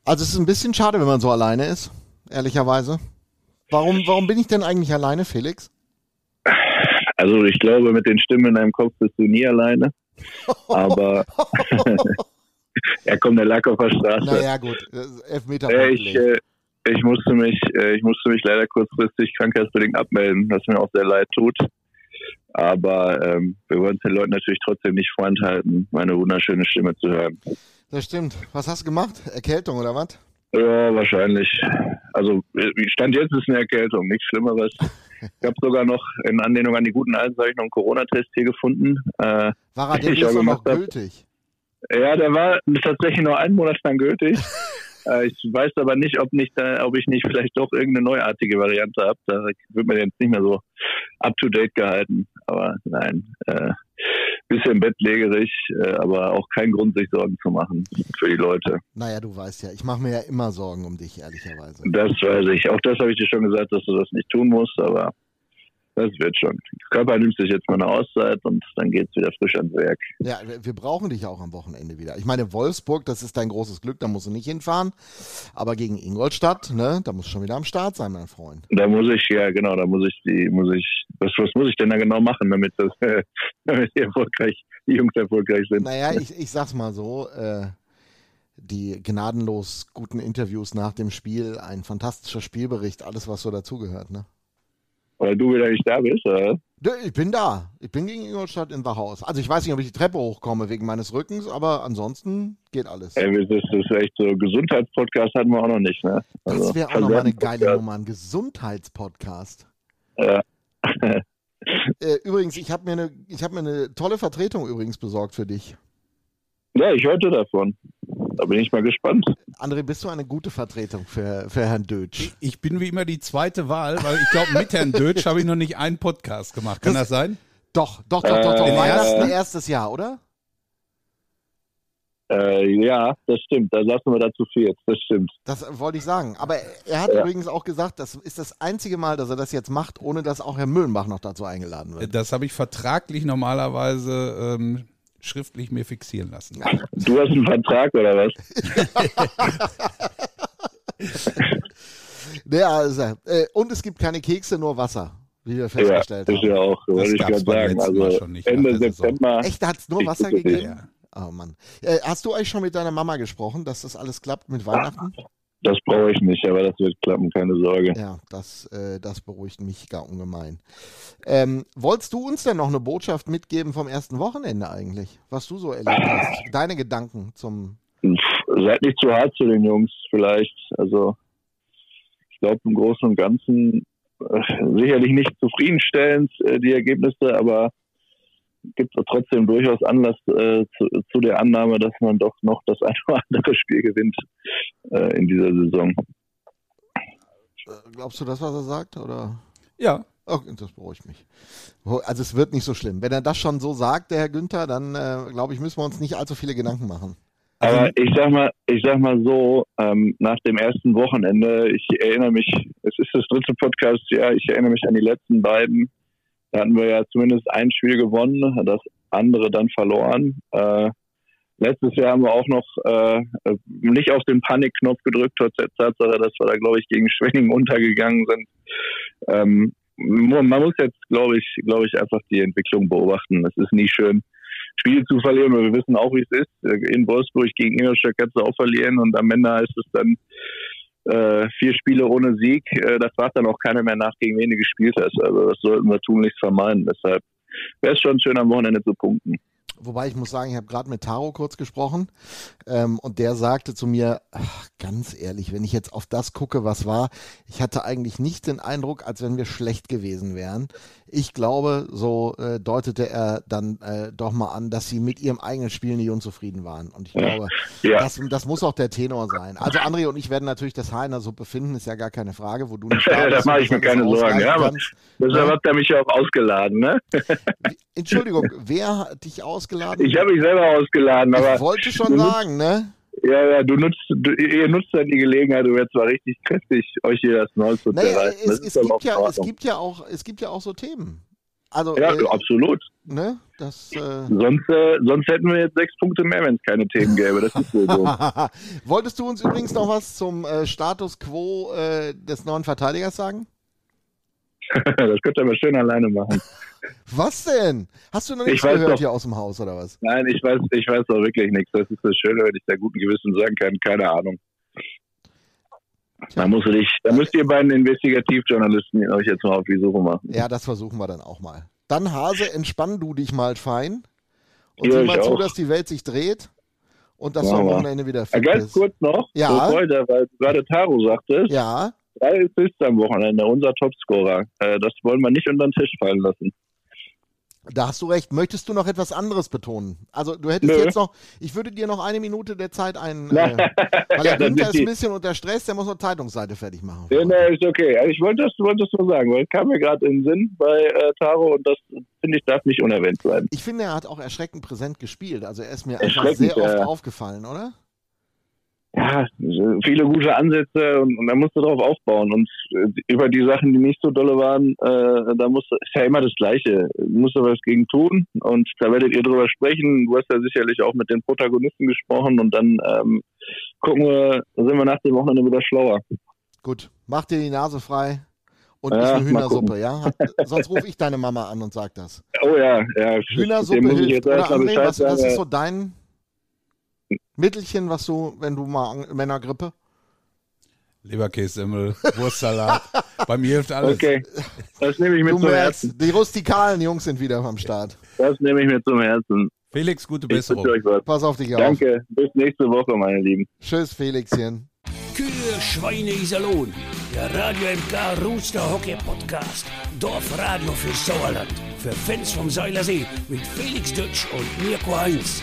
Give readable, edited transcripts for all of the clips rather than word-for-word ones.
Also es ist ein bisschen schade, wenn man so alleine ist, ehrlicherweise. Warum bin ich denn eigentlich alleine, Felix? Also ich glaube, mit den Stimmen in deinem Kopf bist du nie alleine. Aber kommt, der lag auf der Straße. Naja, gut. Elfmeter. Ich musste mich leider kurzfristig krankheitsbedingt abmelden, was mir auch sehr leid tut. Aber wir wollen es den Leuten natürlich trotzdem nicht vorenthalten, meine wunderschöne Stimme zu hören. Das stimmt. Was hast du gemacht? Erkältung oder was? Ja, wahrscheinlich. Also Stand jetzt ist eine Erkältung, nichts Schlimmeres. Ich habe sogar noch in Anlehnung an die guten alten, noch einen Corona-Test hier gefunden. War er denn jetzt noch gültig? Ja, der war tatsächlich nur 1 Monat lang gültig. Ich weiß aber nicht, ob ich nicht vielleicht doch irgendeine neuartige Variante habe. Da wird man jetzt nicht mehr so up-to-date gehalten. Aber nein, bisschen bettlägerig, aber auch kein Grund, sich Sorgen zu machen für die Leute. Naja, du weißt ja, ich mache mir ja immer Sorgen um dich, ehrlicherweise. Das weiß ich. Auch das habe ich dir schon gesagt, dass du das nicht tun musst, aber das wird schon. Der Körper nimmt sich jetzt mal eine Auszeit und dann geht es wieder frisch ans Werk. Ja, wir brauchen dich auch am Wochenende wieder. Ich meine, Wolfsburg, das ist dein großes Glück, da musst du nicht hinfahren. Aber gegen Ingolstadt, ne, da musst du schon wieder am Start sein, mein Freund. Was muss ich denn da genau machen, damit die Jungs erfolgreich sind? Naja, ich sag's mal so, die gnadenlos guten Interviews nach dem Spiel, ein fantastischer Spielbericht, alles, was so dazugehört, ne? Weil du wieder nicht da bist, oder? Ich bin da. Ich bin gegen Ingolstadt in Wachhaus. Also ich weiß nicht, ob ich die Treppe hochkomme wegen meines Rückens, aber ansonsten geht alles. Das ist echt so, Gesundheitspodcast hatten wir auch noch nicht, ne? Also, das wäre auch nochmal eine geile Nummer, ein Gesundheitspodcast. Ja. Übrigens, ich hab mir eine tolle Vertretung übrigens besorgt für dich. Ja, ich hörte davon. Da bin ich mal gespannt. André, bist du eine gute Vertretung für Herrn Dötsch? Ich bin wie immer die zweite Wahl, weil ich glaube, mit Herrn Dötsch habe ich noch nicht einen Podcast gemacht. Kann das sein? Doch. Weihnachten erstes Jahr, oder? Ja, das stimmt. Da saßen wir dazu viert. Das stimmt. Das wollte ich sagen. Aber er hat übrigens auch gesagt, das ist das einzige Mal, dass er das jetzt macht, ohne dass auch Herr Müllenbach noch dazu eingeladen wird. Das habe ich vertraglich normalerweise schriftlich mir fixieren lassen. Du hast einen Vertrag oder was? Ja, also, und es gibt keine Kekse, nur Wasser, wie wir festgestellt haben. Das ist ja auch, wollte ich gerade sagen. Also Ende September. Echt, da hat es nur Wasser gegeben? Ja. Oh Mann. Hast du eigentlich schon mit deiner Mama gesprochen, dass das alles klappt mit Weihnachten? Das brauche ich nicht, aber das wird klappen, keine Sorge. Ja, das beruhigt mich gar ungemein. Wolltest du uns denn noch eine Botschaft mitgeben vom ersten Wochenende eigentlich? Was du so erlebt hast? Deine Gedanken zum... Seid nicht zu hart zu den Jungs vielleicht. Also ich glaube im Großen und Ganzen sicherlich nicht zufriedenstellend die Ergebnisse, aber gibt es trotzdem durchaus Anlass zu der Annahme, dass man doch noch das ein oder andere Spiel gewinnt in dieser Saison. Glaubst du das, was er sagt? Oder? Ja. Oh, das beruhigt mich. Also es wird nicht so schlimm. Wenn er das schon so sagt, der Herr Günther, dann glaube ich, müssen wir uns nicht allzu viele Gedanken machen. Aber ich sag mal so, nach dem ersten Wochenende, ich erinnere mich, es ist das 3. Podcast-Jahr, ich erinnere mich an die letzten beiden. Da hatten wir ja zumindest ein Spiel gewonnen, das andere dann verloren. Letztes Jahr haben wir auch noch nicht auf den Panikknopf gedrückt, trotz der Tatsache, dass wir da, glaube ich, gegen Schwenningen untergegangen sind. Man muss jetzt, glaube ich, einfach die Entwicklung beobachten. Es ist nie schön, Spiele zu verlieren, weil wir wissen auch, wie es ist. In Wolfsburg gegen Ingolstadt kannst du auch verlieren und am Ende heißt es dann 4 Spiele ohne Sieg. Da fragt dann auch keiner mehr nach, gegen wen du gespielt hast. Also das sollten wir tunlichst vermeiden. Deshalb wäre es schon schön, am Wochenende zu punkten. Wobei ich muss sagen, ich habe gerade mit Taro kurz gesprochen und der sagte zu mir, ganz ehrlich, wenn ich jetzt auf das gucke, was war, ich hatte eigentlich nicht den Eindruck, als wenn wir schlecht gewesen wären. Ich glaube, so deutete er dann doch mal an, dass sie mit ihrem eigenen Spiel nicht unzufrieden waren. Und ich glaube, das muss auch der Tenor sein. Also André und ich werden natürlich das Haar in der Suppe finden, ist ja gar keine Frage, wo du nicht da bist. Da mache ich mir keine Sorgen. Ja, aber deshalb hat er mich ja auch ausgeladen, ne? Entschuldigung, wer hat dich ausgeladen? Ich habe mich selber ausgeladen, aber... Ich wollte schon sagen, ne? Ja, ihr nutzt dann die Gelegenheit, um jetzt mal richtig kräftig euch hier das Maul zu zerreißen. Es gibt ja auch so Themen. Also, Ja, absolut. ne, das. Sonst hätten wir jetzt 6 Punkte mehr, wenn es keine Themen gäbe. Das ist wohl so. Wolltest du uns übrigens noch was zum Status Quo des neuen Verteidigers sagen? Das könnt ihr aber schön alleine machen. Was denn? Hast du noch nichts Ich weiß gehört doch. hier aus dem Haus oder was? Nein, ich weiß doch wirklich nichts. Das ist das Schöne, wenn ich da guten Gewissen sagen kann. Keine Ahnung. Da müsst ihr beiden Investigativjournalisten euch jetzt mal auf die Suche machen. Ja, das versuchen wir dann auch mal. Dann, Hase, entspann du dich mal fein und Ja, sieh ich mal zu, auch. dass die Welt sich dreht und dass du Machen am wir. Wochenende wieder Ja, fit ganz bist. kurz noch, Ja. weil du gerade Taro sagtest, Ja, 3 Assists am Wochenende, unser Topscorer. Das wollen wir nicht unter den Tisch fallen lassen. da hast du recht. Möchtest du noch etwas anderes betonen? Also du hättest Nö. jetzt noch, ich würde dir noch 1 Minute der Zeit weil Ja, der dann Günther ist sind ein bisschen unter Stress, der muss noch Zeitungsseite fertig machen. Ja, nee, ist okay. Also ich wollte das nur sagen, weil es kam mir gerade in den Sinn bei Taro und das, finde ich, darf nicht unerwähnt bleiben. Ich finde, er hat auch erschreckend präsent gespielt. Also er ist mir einfach Erschreckend, sehr oft ja. aufgefallen, oder? Ja, viele gute Ansätze und da musst du drauf aufbauen. Und über die Sachen, die nicht so dolle waren, ist ja immer das Gleiche. Du musst da was gegen tun und da werdet ihr drüber sprechen. Du hast ja sicherlich auch mit den Protagonisten gesprochen und dann sind wir nach dem Wochenende wieder schlauer. Gut, mach dir die Nase frei und Ja, isst eine mal Hühnersuppe, ja? Sonst rufe ich deine Mama an und sag das. Oh ja. Hühnersuppe Dem muss ich hilft. jetzt Oder erst mal André, Bescheid was sagen. ist so dein Mittelchen, was du, wenn du mal Männergrippe? Leberkässemmel, Wurstsalat. Bei mir hilft alles. Okay, das nehme ich mir Du zum merkst, Herzen. die rustikalen Jungs sind wieder am Start. Das nehme ich mir zum Herzen. Felix, gute Ich wünsche Besserung. euch was. Pass auf dich auf. Danke, bis nächste Woche, meine Lieben. Tschüss, Felixchen. Kühe, Schweine, Iserlohn. Der Radio MK Rooster Hockey Podcast. Dorfradio für Sauerland. Für Fans vom Seilersee mit Felix Dutsch und Mirko Heinz.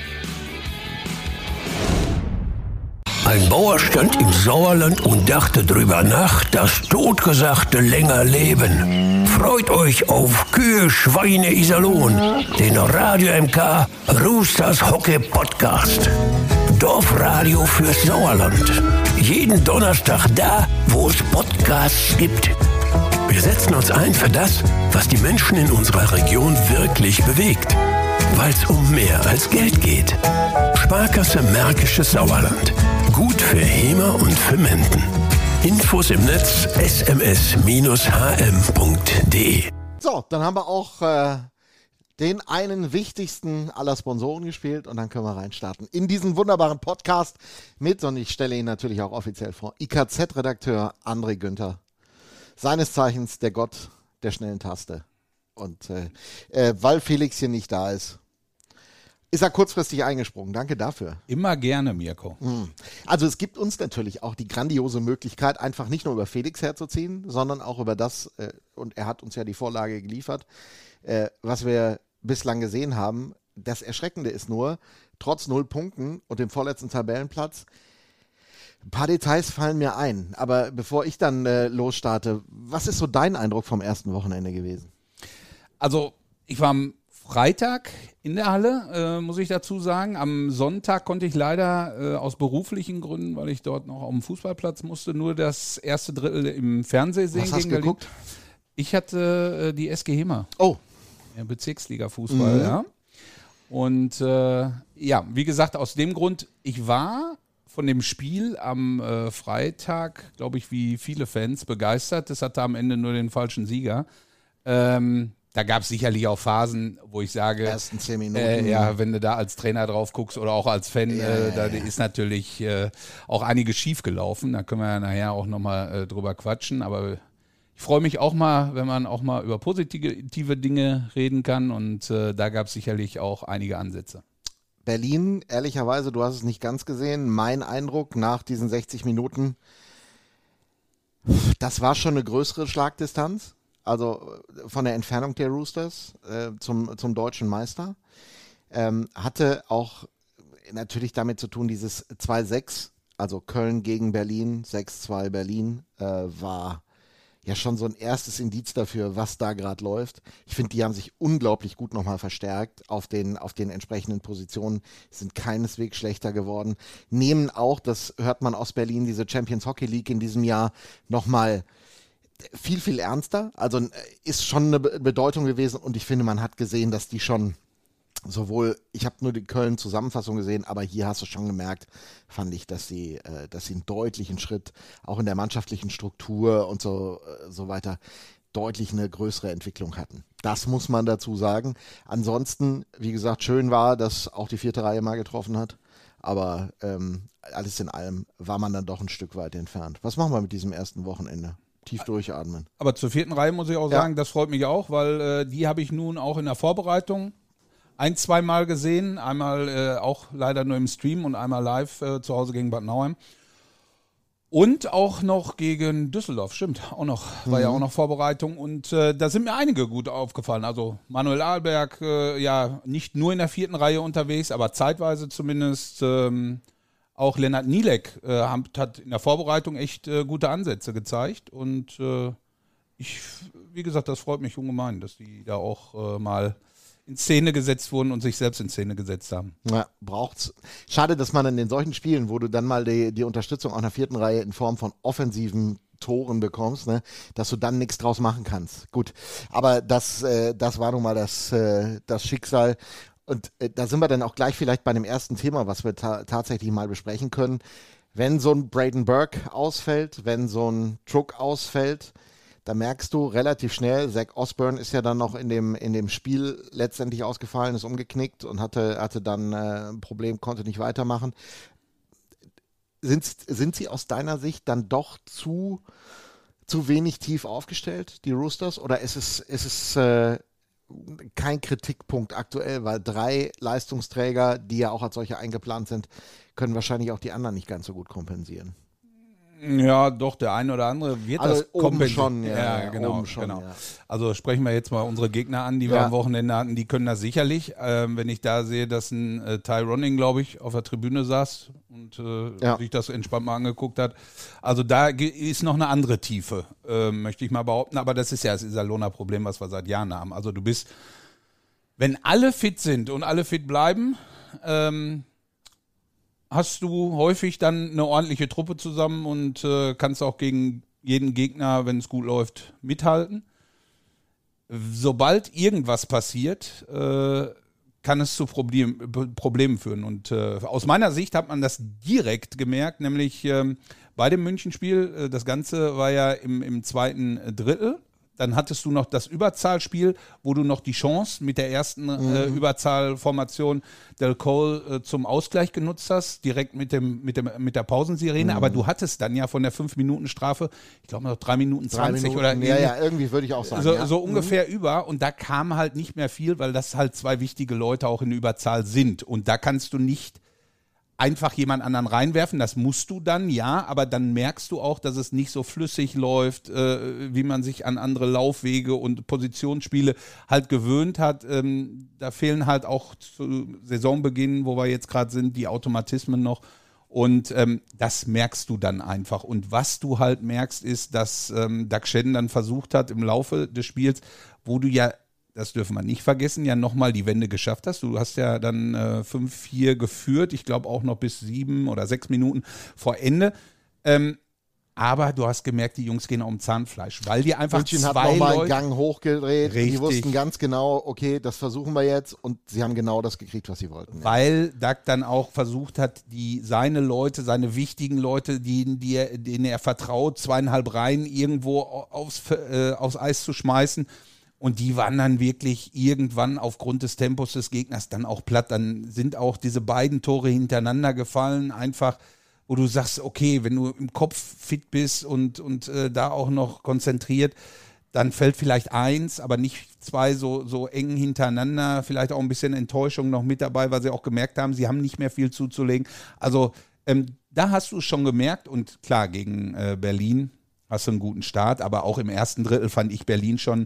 Ein Bauer stand im Sauerland und dachte drüber nach, das Totgesagte länger leben. Freut euch auf Kühe, Schweine, Iserlohn, den Radio MK Roosters Hockey Podcast. Dorfradio fürs Sauerland. Jeden Donnerstag da, wo es Podcasts gibt. Wir setzen uns ein für das, was die Menschen in unserer Region wirklich bewegt. Weil es um mehr als Geld geht. Sparkasse Märkisches Sauerland. Gut für Hemer und für Menden. Infos im Netz sms-hm.de. So, dann haben wir auch den einen wichtigsten aller Sponsoren gespielt und dann können wir reinstarten in diesen wunderbaren Podcast mit, und ich stelle ihn natürlich auch offiziell vor, IKZ-Redakteur André Günther. Seines Zeichens der Gott der schnellen Taste. Und weil Felix hier nicht da ist er kurzfristig eingesprungen. Danke dafür. Immer gerne, Mirko. Also es gibt uns natürlich auch die grandiose Möglichkeit, einfach nicht nur über Felix herzuziehen, sondern auch über das, und er hat uns ja die Vorlage geliefert, was wir bislang gesehen haben. Das Erschreckende ist nur, trotz 0 Punkten und dem vorletzten Tabellenplatz, ein paar Details fallen mir ein. Aber bevor ich dann losstarte, was ist so dein Eindruck vom ersten Wochenende gewesen? Also, ich war am Freitag in der Halle, muss ich dazu sagen. Am Sonntag konnte ich leider aus beruflichen Gründen, weil ich dort noch auf dem Fußballplatz musste, nur das erste Drittel im Fernsehen sehen. Was hast du geguckt? Ich hatte die SG Hemer. Oh. Ja, Bezirksliga-Fußball, ja. Und ja, wie gesagt, aus dem Grund, ich war von dem Spiel am Freitag, glaube ich, wie viele Fans begeistert. Das hatte am Ende nur den falschen Sieger. Da gab es sicherlich auch Phasen, wo ich sage, Ersten 10 Minuten. ja, wenn du da als Trainer drauf guckst oder auch als Fan, da ist natürlich auch einiges schief gelaufen. Da können wir ja nachher auch nochmal drüber quatschen. Aber ich freue mich auch mal, wenn man auch mal über positive Dinge reden kann. Und da gab es sicherlich auch einige Ansätze. Berlin, ehrlicherweise, du hast es nicht ganz gesehen. Mein Eindruck nach diesen 60 Minuten, das war schon eine größere Schlagdistanz. Also von der Entfernung der Roosters zum deutschen Meister. Hatte auch natürlich damit zu tun, dieses 2-6, also Köln gegen Berlin, 6-2 Berlin, war ja schon so ein erstes Indiz dafür, was da gerade läuft. Ich finde, die haben sich unglaublich gut nochmal verstärkt auf den entsprechenden Positionen, sind keineswegs schlechter geworden. Nehmen auch, das hört man aus Berlin, diese Champions Hockey League in diesem Jahr nochmal viel, viel ernster. Also ist schon eine Bedeutung gewesen und ich finde, man hat gesehen, dass die schon sowohl, ich habe nur die Köln-Zusammenfassung gesehen, aber hier hast du schon gemerkt, fand ich, dass sie einen deutlichen Schritt auch in der mannschaftlichen Struktur und so weiter deutlich eine größere Entwicklung hatten. Das muss man dazu sagen. Ansonsten, wie gesagt, schön war, dass auch die 4. Reihe mal getroffen hat, aber alles in allem war man dann doch ein Stück weit entfernt. Was machen wir mit diesem ersten Wochenende? Tief durchatmen. Aber zur 4. Reihe muss ich auch sagen, das freut mich auch, weil die habe ich nun auch in der Vorbereitung 1-2 Mal gesehen, einmal auch leider nur im Stream und einmal live zu Hause gegen Bad Nauheim. Und auch noch gegen Düsseldorf, stimmt, auch noch, war ja auch noch Vorbereitung und da sind mir einige gut aufgefallen. Also Manuel Ahlberg, ja nicht nur in der 4. Reihe unterwegs, aber zeitweise zumindest. Auch Lennart Nielek hat in der Vorbereitung echt gute Ansätze gezeigt und wie gesagt, das freut mich ungemein, dass die da auch mal in Szene gesetzt wurden und sich selbst in Szene gesetzt haben. Ja, braucht's. Schade, dass man in den solchen Spielen, wo du dann mal die Unterstützung auch in der 4. Reihe in Form von offensiven Toren bekommst, ne, dass du dann nichts draus machen kannst. Gut, aber das war nun mal das Schicksal. Und da sind wir dann auch gleich vielleicht bei dem ersten Thema, was wir tatsächlich mal besprechen können. Wenn so ein Braden Burke ausfällt, wenn so ein Truck ausfällt, da merkst du relativ schnell, Zach Osborne ist ja dann noch in dem Spiel letztendlich ausgefallen, ist umgeknickt und hatte dann ein Problem, konnte nicht weitermachen. Sind sie aus deiner Sicht dann doch zu wenig tief aufgestellt, die Roosters? Oder ist es kein Kritikpunkt aktuell, weil 3 Leistungsträger, die ja auch als solche eingeplant sind, können wahrscheinlich auch die anderen nicht ganz so gut kompensieren? Ja, doch, der eine oder andere wird also das kompensieren. Schon, ja, genau. Ja. Also sprechen wir jetzt mal unsere Gegner an, die wir am Wochenende hatten, die können das sicherlich. Wenn ich da sehe, dass ein Ty Ronning, glaube ich, auf der Tribüne saß und sich das entspannt mal angeguckt hat. Also da ist noch eine andere Tiefe, möchte ich mal behaupten. Aber das ist ja das Iserlohner-Problem, was wir seit Jahren haben. Also du bist, wenn alle fit sind und alle fit bleiben, hast du häufig dann eine ordentliche Truppe zusammen und kannst auch gegen jeden Gegner, wenn es gut läuft, mithalten. Sobald irgendwas passiert, kann es zu Problemen führen. Und aus meiner Sicht hat man das direkt gemerkt, nämlich bei dem Münchenspiel. Das Ganze war ja im 2. Drittel. Dann hattest du noch das Überzahlspiel, wo du noch die Chance mit der ersten Überzahlformation Del Cole zum Ausgleich genutzt hast, direkt mit der Pausensirene. Aber du hattest dann ja von der 5-Minuten-Strafe, ich glaube noch 3 Minuten 20 oder irgendwie würde ich auch sagen. So ungefähr über. Und da kam halt nicht mehr viel, weil das halt 2 wichtige Leute auch in Überzahl sind. Und da kannst du nicht einfach jemand anderen reinwerfen, das musst du dann, ja, aber dann merkst du auch, dass es nicht so flüssig läuft, wie man sich an andere Laufwege und Positionsspiele halt gewöhnt hat. Da fehlen halt auch zu Saisonbeginn, wo wir jetzt gerade sind, die Automatismen noch und das merkst du dann einfach. Und was du halt merkst, ist, dass Doug Shedden dann versucht hat im Laufe des Spiels, wo du ja, das dürfen wir nicht vergessen, ja nochmal die Wende geschafft hast. Du hast ja dann 5-4 geführt, ich glaube auch noch bis 7 oder 6 Minuten vor Ende. Aber du hast gemerkt, die Jungs gehen um Zahnfleisch, weil die einfach München hat nochmal einen Gang hochgedreht. Richtig. Die wussten ganz genau, okay, das versuchen wir jetzt und sie haben genau das gekriegt, was sie wollten. Weil Doug dann auch versucht hat, seine Leute, seine wichtigen Leute, denen er vertraut, 2,5 Reihen irgendwo aufs Eis zu schmeißen. Und die waren dann wirklich irgendwann aufgrund des Tempos des Gegners dann auch platt. Dann sind auch diese beiden Tore hintereinander gefallen, einfach, wo du sagst, okay, wenn du im Kopf fit bist und da auch noch konzentriert, dann fällt vielleicht 1, aber nicht 2 so eng hintereinander. Vielleicht auch ein bisschen Enttäuschung noch mit dabei, weil sie auch gemerkt haben, sie haben nicht mehr viel zuzulegen. Also da hast du es schon gemerkt. Und klar, gegen Berlin hast du einen guten Start, aber auch im ersten Drittel fand ich Berlin schon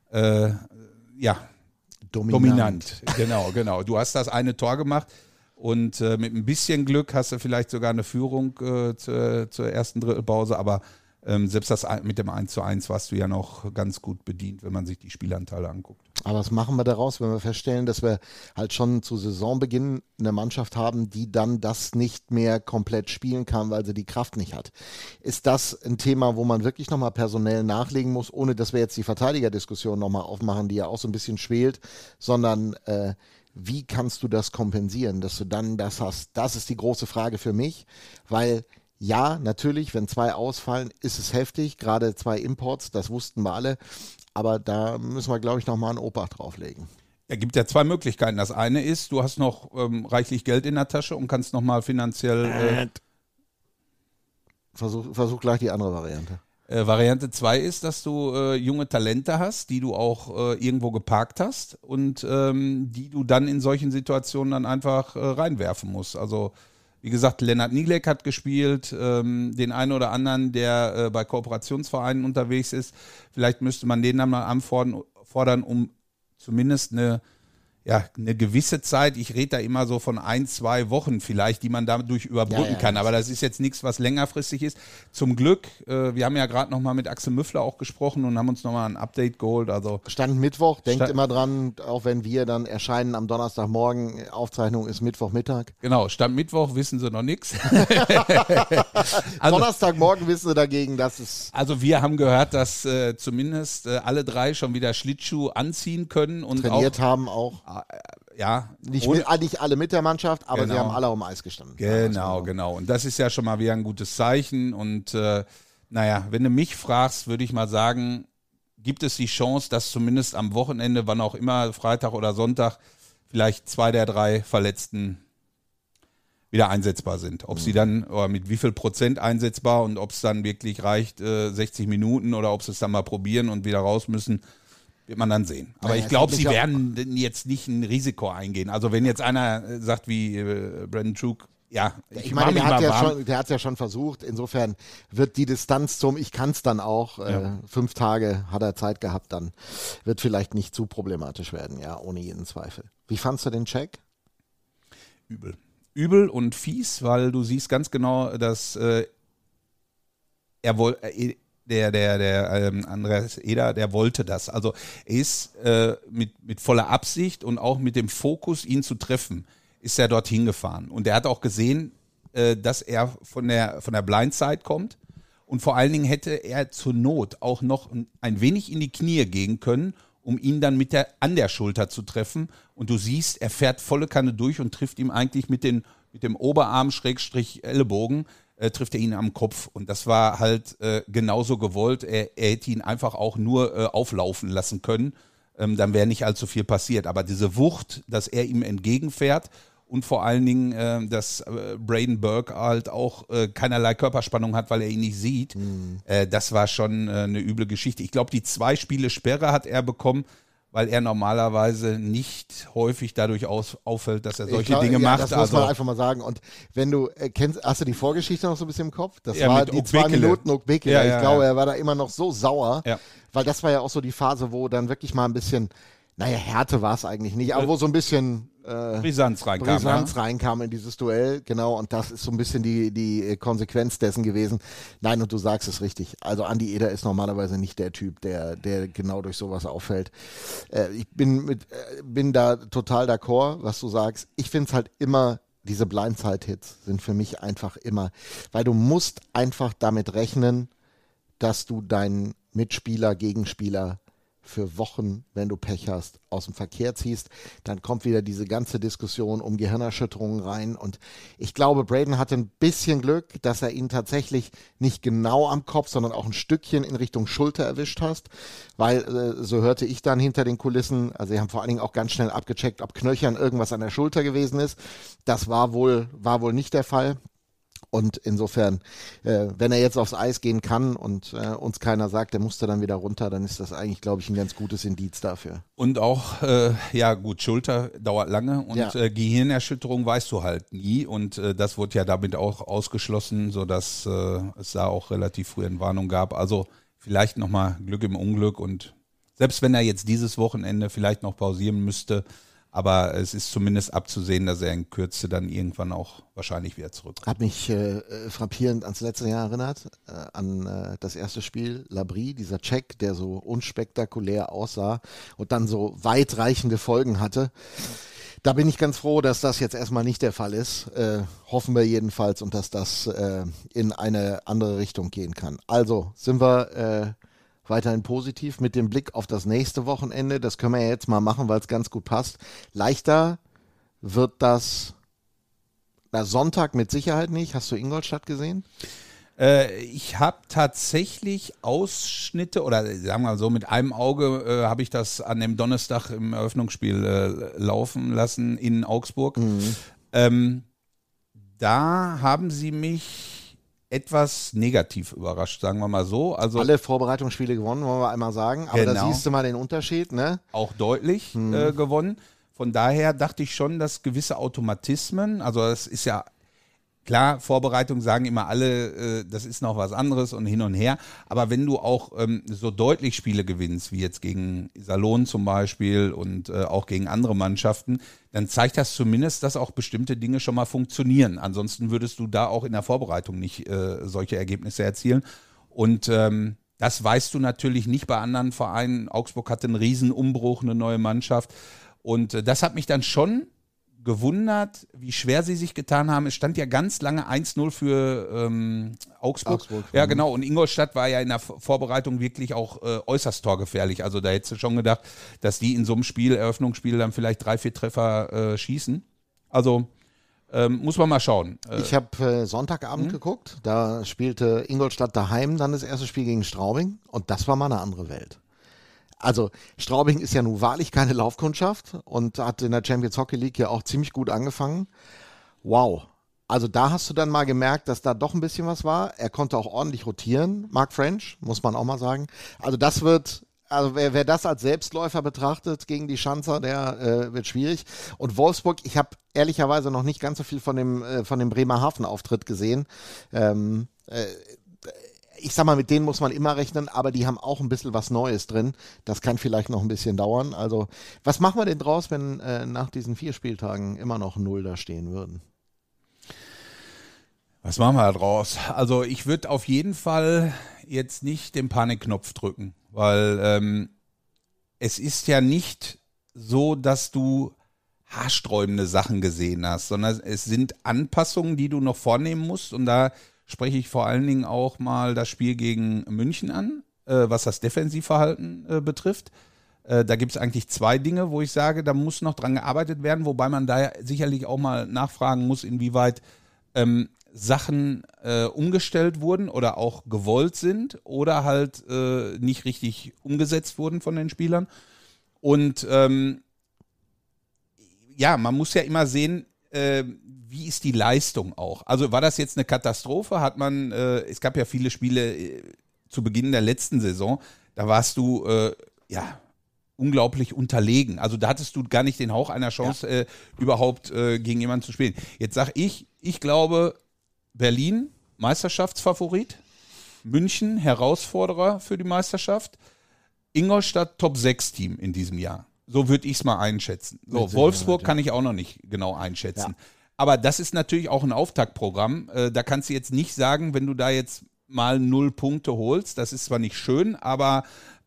dominant. Genau. Du hast das eine Tor gemacht und mit ein bisschen Glück hast du vielleicht sogar eine Führung zur ersten Drittelpause, aber Selbst das mit dem 1:1 warst du ja noch ganz gut bedient, wenn man sich die Spielanteile anguckt. Aber was machen wir daraus, wenn wir feststellen, dass wir halt schon zu Saisonbeginn eine Mannschaft haben, die dann das nicht mehr komplett spielen kann, weil sie die Kraft nicht hat? Ist das ein Thema, wo man wirklich nochmal personell nachlegen muss, ohne dass wir jetzt die Verteidigerdiskussion nochmal aufmachen, die ja auch so ein bisschen schwelt, sondern wie kannst du das kompensieren, dass du dann das hast? Das ist die große Frage für mich, weil ja, natürlich, wenn 2 ausfallen, ist es heftig, gerade 2 Imports, das wussten wir alle, aber da müssen wir, glaube ich, nochmal einen Obacht drauflegen. Es gibt ja 2 Möglichkeiten. Das eine ist, du hast noch reichlich Geld in der Tasche und kannst nochmal finanziell... Versuch gleich die andere Variante. Variante 2 ist, dass du junge Talente hast, die du auch irgendwo geparkt hast und die du dann in solchen Situationen dann einfach reinwerfen musst. Also wie gesagt, Lennart Nielek hat gespielt, den einen oder anderen, der bei Kooperationsvereinen unterwegs ist. Vielleicht müsste man den dann mal anfordern, um zumindest eine gewisse Zeit, ich rede da immer so von 1-2 Wochen vielleicht, die man dadurch überbrücken kann, aber das ist jetzt nichts, was längerfristig ist. Zum Glück, wir haben ja gerade nochmal mit Axel Müffler auch gesprochen und haben uns nochmal ein Update geholt. Also Stand Mittwoch, denkt immer dran, auch wenn wir dann erscheinen am Donnerstagmorgen, Aufzeichnung ist Mittwochmittag. Genau, Stand Mittwoch, wissen sie noch nichts. Donnerstagmorgen wissen sie dagegen, dass es... Also wir haben gehört, dass zumindest alle 3 schon wieder Schlittschuh anziehen können und trainiert haben auch. Ja, nicht alle mit der Mannschaft, aber sie haben alle auf dem Eis gestanden. Genau. Und das ist ja schon mal wieder ein gutes Zeichen. Und wenn du mich fragst, würde ich mal sagen, gibt es die Chance, dass zumindest am Wochenende, wann auch immer, Freitag oder Sonntag, vielleicht 2 der 3 Verletzten wieder einsetzbar sind. Ob sie dann, oder mit wie viel Prozent einsetzbar und ob es dann wirklich reicht, 60 Minuten oder ob sie es dann mal probieren und wieder raus müssen, wird man dann sehen. Aber ich glaube, sie werden jetzt nicht ein Risiko eingehen. Also wenn jetzt einer sagt wie Brandon Truk, ich meine, der hat es ja schon versucht. Insofern wird die Distanz zum ich kann es dann auch, 5 Tage hat er Zeit gehabt, dann wird vielleicht nicht zu problematisch werden, ja, ohne jeden Zweifel. Wie fandst du den Check? Übel und fies, weil du siehst ganz genau, dass der Andreas Eder, der wollte das. Also er ist mit voller Absicht und auch mit dem Fokus, ihn zu treffen, ist er dorthin gefahren. Und er hat auch gesehen, dass er von der Blindside kommt. Und vor allen Dingen hätte er zur Not auch noch ein wenig in die Knie gehen können, um ihn dann an der Schulter zu treffen. Und du siehst, er fährt volle Kanne durch und trifft ihm eigentlich mit dem Oberarm /Ellbogen, trifft er ihn am Kopf. Und das war halt genauso gewollt. Er hätte ihn einfach auch nur auflaufen lassen können. Dann wäre nicht allzu viel passiert. Aber diese Wucht, dass er ihm entgegenfährt und vor allen Dingen, dass Braden Burke halt auch keinerlei Körperspannung hat, weil er ihn nicht sieht, das war schon eine üble Geschichte. Ich glaube, die 2 Spiele Sperre hat er bekommen, weil er normalerweise nicht häufig dadurch auffällt, dass er solche Dinge macht. Das muss man einfach mal sagen. Und wenn du hast du die Vorgeschichte noch so ein bisschen im Kopf? Das ja, war die 2 Minuten Okbekele. Ja, ich glaube, er war da immer noch so sauer, ja. Weil das war ja auch so die Phase, wo dann wirklich mal ein bisschen, Härte war es eigentlich nicht, aber wo so ein bisschen Brisanz reinkam in dieses Duell, genau, und das ist so ein bisschen die Konsequenz dessen gewesen. Nein, und du sagst es richtig, also Andi Eder ist normalerweise nicht der Typ, der genau durch sowas auffällt. Ich bin da total d'accord, was du sagst. Ich finde es halt immer, diese Blindside-Hits sind für mich einfach immer, weil du musst einfach damit rechnen, dass du deinen Mitspieler, Gegenspieler für Wochen, wenn du Pech hast, aus dem Verkehr ziehst, dann kommt wieder diese ganze Diskussion um Gehirnerschütterungen rein und ich glaube, Braden hatte ein bisschen Glück, dass er ihn tatsächlich nicht genau am Kopf, sondern auch ein Stückchen in Richtung Schulter erwischt hast, weil so hörte ich dann hinter den Kulissen, also sie haben vor allen Dingen auch ganz schnell abgecheckt, ob Knöchern irgendwas an der Schulter gewesen ist. Das war wohl nicht der Fall. Und insofern, wenn er jetzt aufs Eis gehen kann und uns keiner sagt, der musste dann wieder runter, dann ist das eigentlich, glaube ich, ein ganz gutes Indiz dafür. Und auch, Schulter dauert lange und Gehirnerschütterung weißt du halt nie. Und das wurde ja damit auch ausgeschlossen, sodass es da auch relativ früh Entwarnung gab. Also vielleicht nochmal Glück im Unglück. Und selbst wenn er jetzt dieses Wochenende vielleicht noch pausieren müsste, Aber es ist zumindest abzusehen, dass er in Kürze dann irgendwann auch wahrscheinlich wieder zurückkommt. Hat mich frappierend ans letzte Jahr erinnert, an das erste Spiel, Labrie, dieser Check, der so unspektakulär aussah und dann so weitreichende Folgen hatte. Da bin ich ganz froh, dass das jetzt erstmal nicht der Fall ist. Hoffen wir jedenfalls und dass das in eine andere Richtung gehen kann. Also sind wir weiterhin positiv mit dem Blick auf das nächste Wochenende. Das können wir ja jetzt mal machen, weil es ganz gut passt. Leichter wird das Sonntag mit Sicherheit nicht. Hast du Ingolstadt gesehen? Ich habe tatsächlich Ausschnitte oder sagen wir mal so, mit einem Auge habe ich das an dem Donnerstag im Eröffnungsspiel laufen lassen in Augsburg. Da haben sie mich etwas negativ überrascht, sagen wir mal so. Also alle Vorbereitungsspiele gewonnen, wollen wir einmal sagen. Aber genau. Da siehst du mal den Unterschied, ne? Auch deutlich gewonnen. Von daher dachte ich schon, dass gewisse Automatismen, also das ist ja klar, Vorbereitung sagen immer alle, das ist noch was anderes und hin und her. Aber wenn du auch so deutlich Spiele gewinnst, wie jetzt gegen Iserlohn zum Beispiel und auch gegen andere Mannschaften, dann zeigt das zumindest, dass auch bestimmte Dinge schon mal funktionieren. Ansonsten würdest du da auch in der Vorbereitung nicht solche Ergebnisse erzielen. Und das weißt du natürlich nicht bei anderen Vereinen. Augsburg hatte einen Riesenumbruch, eine neue Mannschaft. Und das hat mich dann schon gewundert, wie schwer sie sich getan haben. Es stand ja ganz lange 1-0 für Augsburg. Ja, genau. Und Ingolstadt war ja in der Vorbereitung wirklich auch äußerst torgefährlich. Also da hättest du schon gedacht, dass die in so einem Spiel, Eröffnungsspiel, dann vielleicht 3-4 Treffer schießen. Also muss man mal schauen. Ich habe Sonntagabend geguckt. Da spielte Ingolstadt daheim dann das erste Spiel gegen Straubing. Und das war mal eine andere Welt. Also Straubing ist ja nun wahrlich keine Laufkundschaft und hat in der Champions Hockey League ja auch ziemlich gut angefangen. Wow. Also da hast du dann mal gemerkt, dass da doch ein bisschen was war. Er konnte auch ordentlich rotieren, Mark French, muss man auch mal sagen. Also das wird, also wer das als Selbstläufer betrachtet gegen die Schanzer, der wird schwierig. Und Wolfsburg, ich habe ehrlicherweise noch nicht ganz so viel von dem Bremerhaven-Auftritt gesehen. Ich sag mal, mit denen muss man immer rechnen, aber die haben auch ein bisschen was Neues drin. Das kann vielleicht noch ein bisschen dauern. Also, was machen wir denn draus, wenn nach diesen 4 Spieltagen immer noch 0 da stehen würden? Was machen wir da draus? Also, ich würde auf jeden Fall jetzt nicht den Panikknopf drücken, weil es ist ja nicht so, dass du haarsträubende Sachen gesehen hast, sondern es sind Anpassungen, die du noch vornehmen musst und da spreche ich vor allen Dingen auch mal das Spiel gegen München an, was das Defensivverhalten betrifft. Da gibt es eigentlich 2 Dinge, wo ich sage, da muss noch dran gearbeitet werden, wobei man da sicherlich auch mal nachfragen muss, inwieweit Sachen umgestellt wurden oder auch gewollt sind oder halt nicht richtig umgesetzt wurden von den Spielern. Und ja, man muss ja immer sehen, wie ist die Leistung auch? Also war das jetzt eine Katastrophe? Hat man, es gab ja viele Spiele zu Beginn der letzten Saison, da warst du unglaublich unterlegen. Also da hattest du gar nicht den Hauch einer Chance, überhaupt gegen jemanden zu spielen. Jetzt sage ich glaube, Berlin Meisterschaftsfavorit, München Herausforderer für die Meisterschaft, Ingolstadt Top-6-Team in diesem Jahr. So würde ich es mal einschätzen. So, Wolfsburg kann ich auch noch nicht genau einschätzen. Ja. Aber das ist natürlich auch ein Auftaktprogramm. Da kannst du jetzt nicht sagen, wenn du da jetzt mal 0 Punkte holst, das ist zwar nicht schön, aber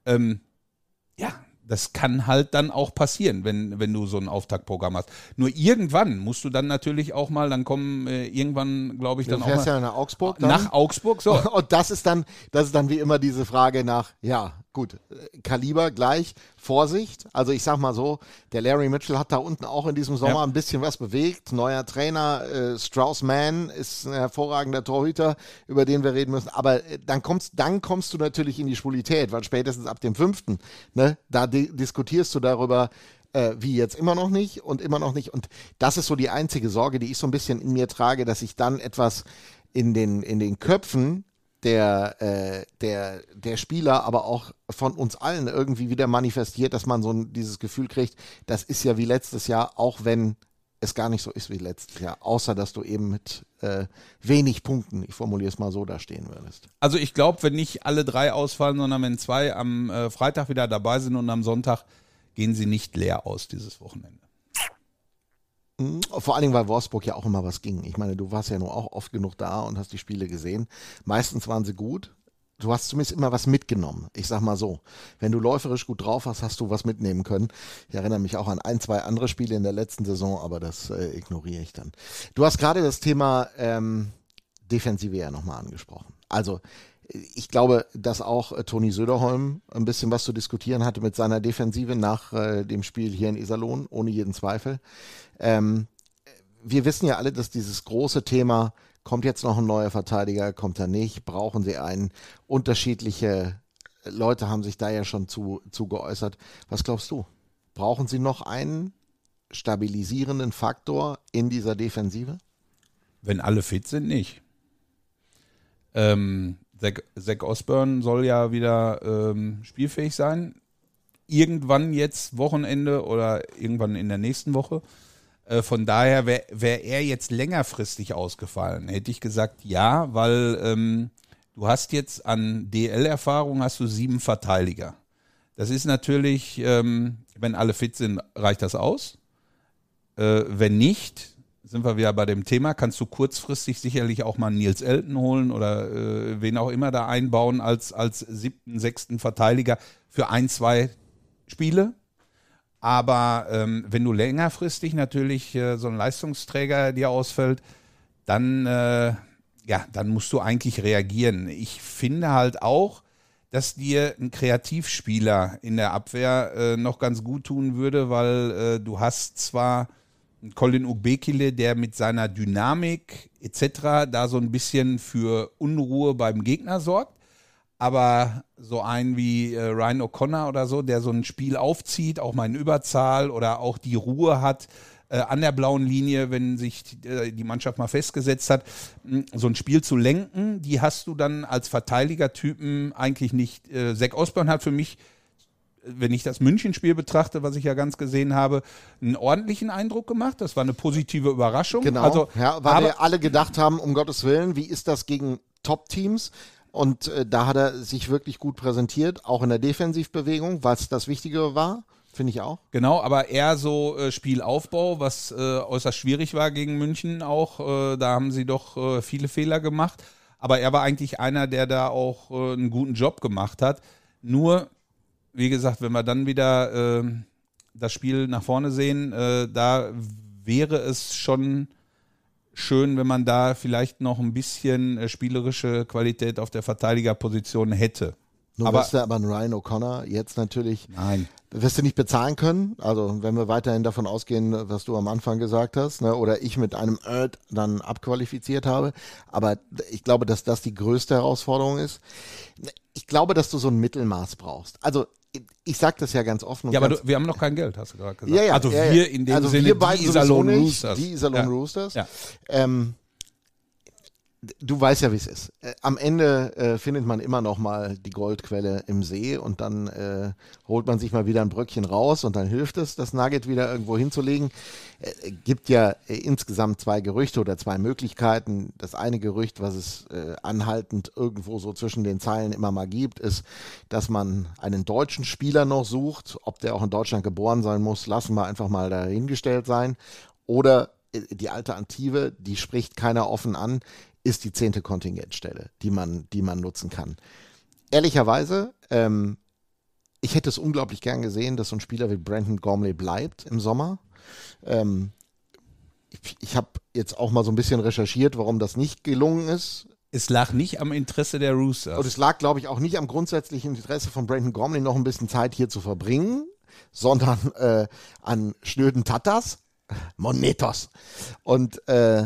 das kann halt dann auch passieren, wenn du so ein Auftaktprogramm hast. Nur irgendwann musst du dann natürlich auch mal, dann kommen irgendwann, glaube ich, dann auch mal. Du fährst ja nach Augsburg dann. Nach Augsburg, so. Und das ist dann wie immer diese Frage nach, ja, gut, Kaliber gleich, Vorsicht. Also ich sag mal so, der Larry Mitchell hat da unten auch in diesem Sommer ein bisschen was bewegt. Neuer Trainer, Strauss-Mann ist ein hervorragender Torhüter, über den wir reden müssen. Aber dann kommst du natürlich in die Schwulität, weil spätestens ab dem 5., ne, da diskutierst du darüber, wie jetzt immer noch nicht. Und das ist so die einzige Sorge, die ich so ein bisschen in mir trage, dass ich dann etwas in den Köpfen der Spieler, aber auch von uns allen irgendwie wieder manifestiert, dass man so dieses Gefühl kriegt, das ist ja wie letztes Jahr, auch wenn es gar nicht so ist wie letztes Jahr, außer dass du eben mit wenig Punkten, ich formuliere es mal so, da stehen würdest. Also ich glaube, wenn nicht alle 3 ausfallen, sondern wenn 2 am Freitag wieder dabei sind und am Sonntag, gehen sie nicht leer aus dieses Wochenende. Vor allen Dingen, weil Wolfsburg ja auch immer was ging. Ich meine, du warst ja nur auch oft genug da und hast die Spiele gesehen. Meistens waren sie gut. Du hast zumindest immer was mitgenommen. Ich sag mal so, wenn du läuferisch gut drauf hast, hast du was mitnehmen können. Ich erinnere mich auch an 1-2 andere Spiele in der letzten Saison, aber das ignoriere ich dann. Du hast gerade das Thema Defensive ja nochmal angesprochen. Also ich glaube, dass auch Toni Söderholm ein bisschen was zu diskutieren hatte mit seiner Defensive nach dem Spiel hier in Iserlohn, ohne jeden Zweifel. Wir wissen ja alle, dass dieses große Thema, kommt jetzt noch ein neuer Verteidiger, kommt er nicht, brauchen sie einen? Unterschiedliche Leute haben sich da ja schon zu geäußert. Was glaubst du? Brauchen sie noch einen stabilisierenden Faktor in dieser Defensive? Wenn alle fit sind, nicht. Zach Osborne soll ja wieder spielfähig sein. Irgendwann jetzt Wochenende oder irgendwann in der nächsten Woche. Von daher wäre er jetzt längerfristig ausgefallen. Hätte ich gesagt, ja, weil du hast jetzt an DL-Erfahrung hast du 7 Verteidiger. Das ist natürlich, wenn alle fit sind, reicht das aus. Wenn nicht, sind wir wieder bei dem Thema, kannst du kurzfristig sicherlich auch mal Nils Elton holen oder wen auch immer da einbauen als 7., 6. Verteidiger für 1-2 Spiele. Aber wenn du längerfristig natürlich so ein Leistungsträger dir ausfällt, dann musst du eigentlich reagieren. Ich finde halt auch, dass dir ein Kreativspieler in der Abwehr noch ganz gut tun würde, weil du hast zwar Colin Ugbekile, der mit seiner Dynamik etc. da so ein bisschen für Unruhe beim Gegner sorgt, aber so einen wie Ryan O'Connor oder so, der so ein Spiel aufzieht, auch mal in Überzahl oder auch die Ruhe hat an der blauen Linie, wenn sich die Mannschaft mal festgesetzt hat, so ein Spiel zu lenken, die hast du dann als Verteidigertypen eigentlich nicht. Zach Osborne hat für mich, wenn ich das München-Spiel betrachte, was ich ja ganz gesehen habe, einen ordentlichen Eindruck gemacht. Das war eine positive Überraschung. Genau, also, weil wir alle gedacht haben, um Gottes Willen, wie ist das gegen Top-Teams? Und da hat er sich wirklich gut präsentiert, auch in der Defensivbewegung, was das Wichtige war, finde ich auch. Genau, aber eher so Spielaufbau, was äußerst schwierig war gegen München auch. Da haben sie doch viele Fehler gemacht. Aber er war eigentlich einer, der da auch einen guten Job gemacht hat. Nur, wie gesagt, wenn wir dann wieder das Spiel nach vorne sehen, da wäre es schon schön, wenn man da vielleicht noch ein bisschen spielerische Qualität auf der Verteidigerposition hätte. Nur wirst du aber einen Ryan O'Connor jetzt natürlich, Nein, wirst du nicht bezahlen können. Also wenn wir weiterhin davon ausgehen, was du am Anfang gesagt hast, ne, oder ich mit einem dann abqualifiziert habe. Aber ich glaube, dass das die größte Herausforderung ist. Ich glaube, dass du so ein Mittelmaß brauchst. Also ich sage das ja ganz offen. Ja, aber wir haben noch kein Geld, hast du gerade gesagt. Ja, also wir in dem Sinne, die Iserlohn Roosters. Die Iserlohn Roosters. Ja. Du weißt ja, wie es ist. Am Ende findet man immer noch mal die Goldquelle im See und dann holt man sich mal wieder ein Bröckchen raus und dann hilft es, das Nugget wieder irgendwo hinzulegen. Gibt ja insgesamt 2 Gerüchte oder 2 Möglichkeiten. Das eine Gerücht, was es anhaltend irgendwo so zwischen den Zeilen immer mal gibt, ist, dass man einen deutschen Spieler noch sucht. Ob der auch in Deutschland geboren sein muss, lassen wir einfach mal dahingestellt sein. Oder die Alternative, die spricht keiner offen an, ist die 10. Kontingentstelle, die man nutzen kann. Ehrlicherweise, ich hätte es unglaublich gern gesehen, dass so ein Spieler wie Brandon Gormley bleibt im Sommer. Ich habe jetzt auch mal so ein bisschen recherchiert, warum das nicht gelungen ist. Es lag nicht am Interesse der Roosters. Und es lag, glaube ich, auch nicht am grundsätzlichen Interesse von Brandon Gormley, noch ein bisschen Zeit hier zu verbringen, sondern an schnöden Tatas, Monetos. Und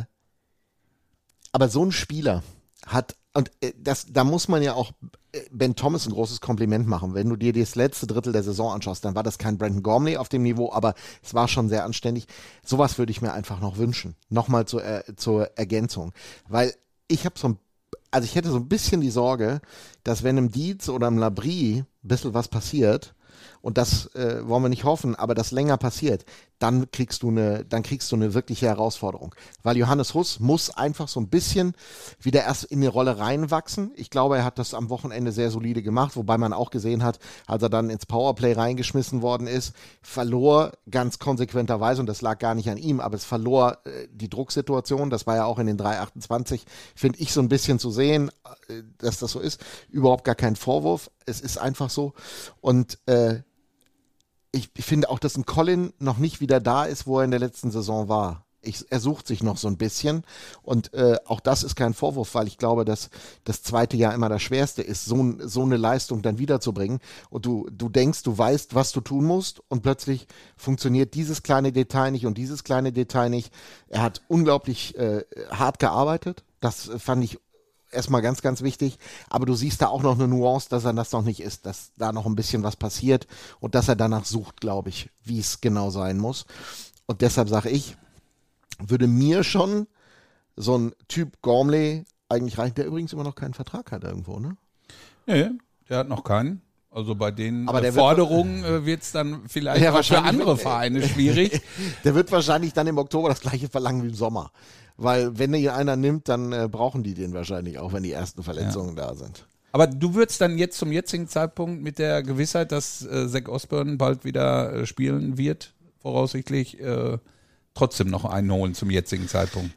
aber so ein Spieler hat, und da muss man ja auch Ben Thomas ein großes Kompliment machen. Wenn du dir das letzte Drittel der Saison anschaust, dann war das kein Brandon Gormley auf dem Niveau, aber es war schon sehr anständig. Sowas würde ich mir einfach noch wünschen. Nochmal zur Ergänzung. Weil ich hätte so ein bisschen die Sorge, dass wenn im Dietz oder im Labrie ein bisschen was passiert und das wollen wir nicht hoffen, aber das länger passiert, dann kriegst du eine wirkliche Herausforderung. Weil Johannes Huss muss einfach so ein bisschen wieder erst in die Rolle reinwachsen. Ich glaube, er hat das am Wochenende sehr solide gemacht, wobei man auch gesehen hat, als er dann ins Powerplay reingeschmissen worden ist, verlor ganz konsequenterweise, und das lag gar nicht an ihm, aber es verlor die Drucksituation. Das war ja auch in den 3:28, finde ich, so ein bisschen zu sehen, dass das so ist. Überhaupt gar kein Vorwurf. Es ist einfach so. Und ich finde auch, dass ein Colin noch nicht wieder da ist, wo er in der letzten Saison war. Er sucht sich noch so ein bisschen und auch das ist kein Vorwurf, weil ich glaube, dass das zweite Jahr immer das Schwerste ist, so eine Leistung dann wiederzubringen und du denkst, du weißt, was du tun musst und plötzlich funktioniert dieses kleine Detail nicht und dieses kleine Detail nicht. Er hat unglaublich hart gearbeitet, das fand ich erstmal ganz, ganz wichtig, aber du siehst da auch noch eine Nuance, dass er das noch nicht ist, dass da noch ein bisschen was passiert und dass er danach sucht, glaube ich, wie es genau sein muss. Und deshalb sage ich, würde mir schon so ein Typ Gormley eigentlich reichen, der übrigens immer noch keinen Vertrag hat irgendwo, ne? Nee, der hat noch keinen. Also bei den Aber Forderungen wird es dann vielleicht Ja, auch für wahrscheinlich andere Vereine schwierig. Der wird wahrscheinlich dann im Oktober das gleiche verlangen wie im Sommer. Weil wenn hier einer nimmt, dann brauchen die den wahrscheinlich auch, wenn die ersten Verletzungen da sind. Aber du würdest dann jetzt zum jetzigen Zeitpunkt mit der Gewissheit, dass Zach Osborne bald wieder spielen wird, voraussichtlich trotzdem noch einen holen zum jetzigen Zeitpunkt?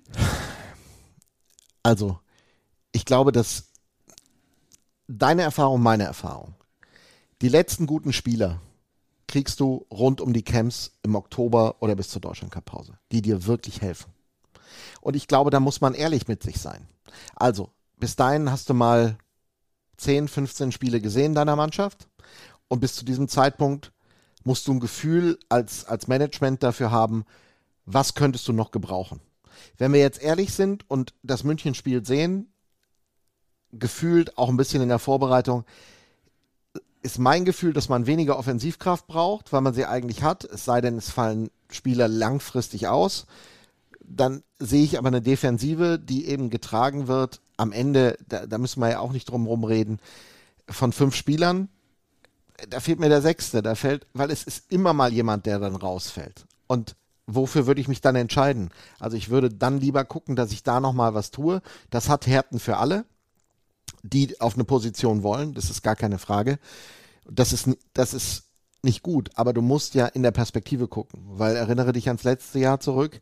Also, ich glaube, dass deine Erfahrung, meine Erfahrung, die letzten guten Spieler kriegst du rund um die Camps im Oktober oder bis zur Deutschlandcup-Pause, die dir wirklich helfen. Und ich glaube, da muss man ehrlich mit sich sein. Also, bis dahin hast du mal 10, 15 Spiele gesehen deiner Mannschaft und bis zu diesem Zeitpunkt musst du ein Gefühl als Management dafür haben, was könntest du noch gebrauchen. Wenn wir jetzt ehrlich sind und das München-Spiel sehen, gefühlt auch ein bisschen in der Vorbereitung, ist mein Gefühl, dass man weniger Offensivkraft braucht, weil man sie eigentlich hat, es sei denn, es fallen Spieler langfristig aus. Dann sehe ich aber eine Defensive, die eben getragen wird, am Ende, da müssen wir ja auch nicht drum rumreden, von 5 Spielern, da fehlt mir der 6., weil es ist immer mal jemand, der dann rausfällt. Und wofür würde ich mich dann entscheiden? Also ich würde dann lieber gucken, dass ich da nochmal was tue. Das hat Härten für alle, die auf eine Position wollen, das ist gar keine Frage. Das ist nicht gut, aber du musst ja in der Perspektive gucken, weil erinnere dich ans letzte Jahr zurück,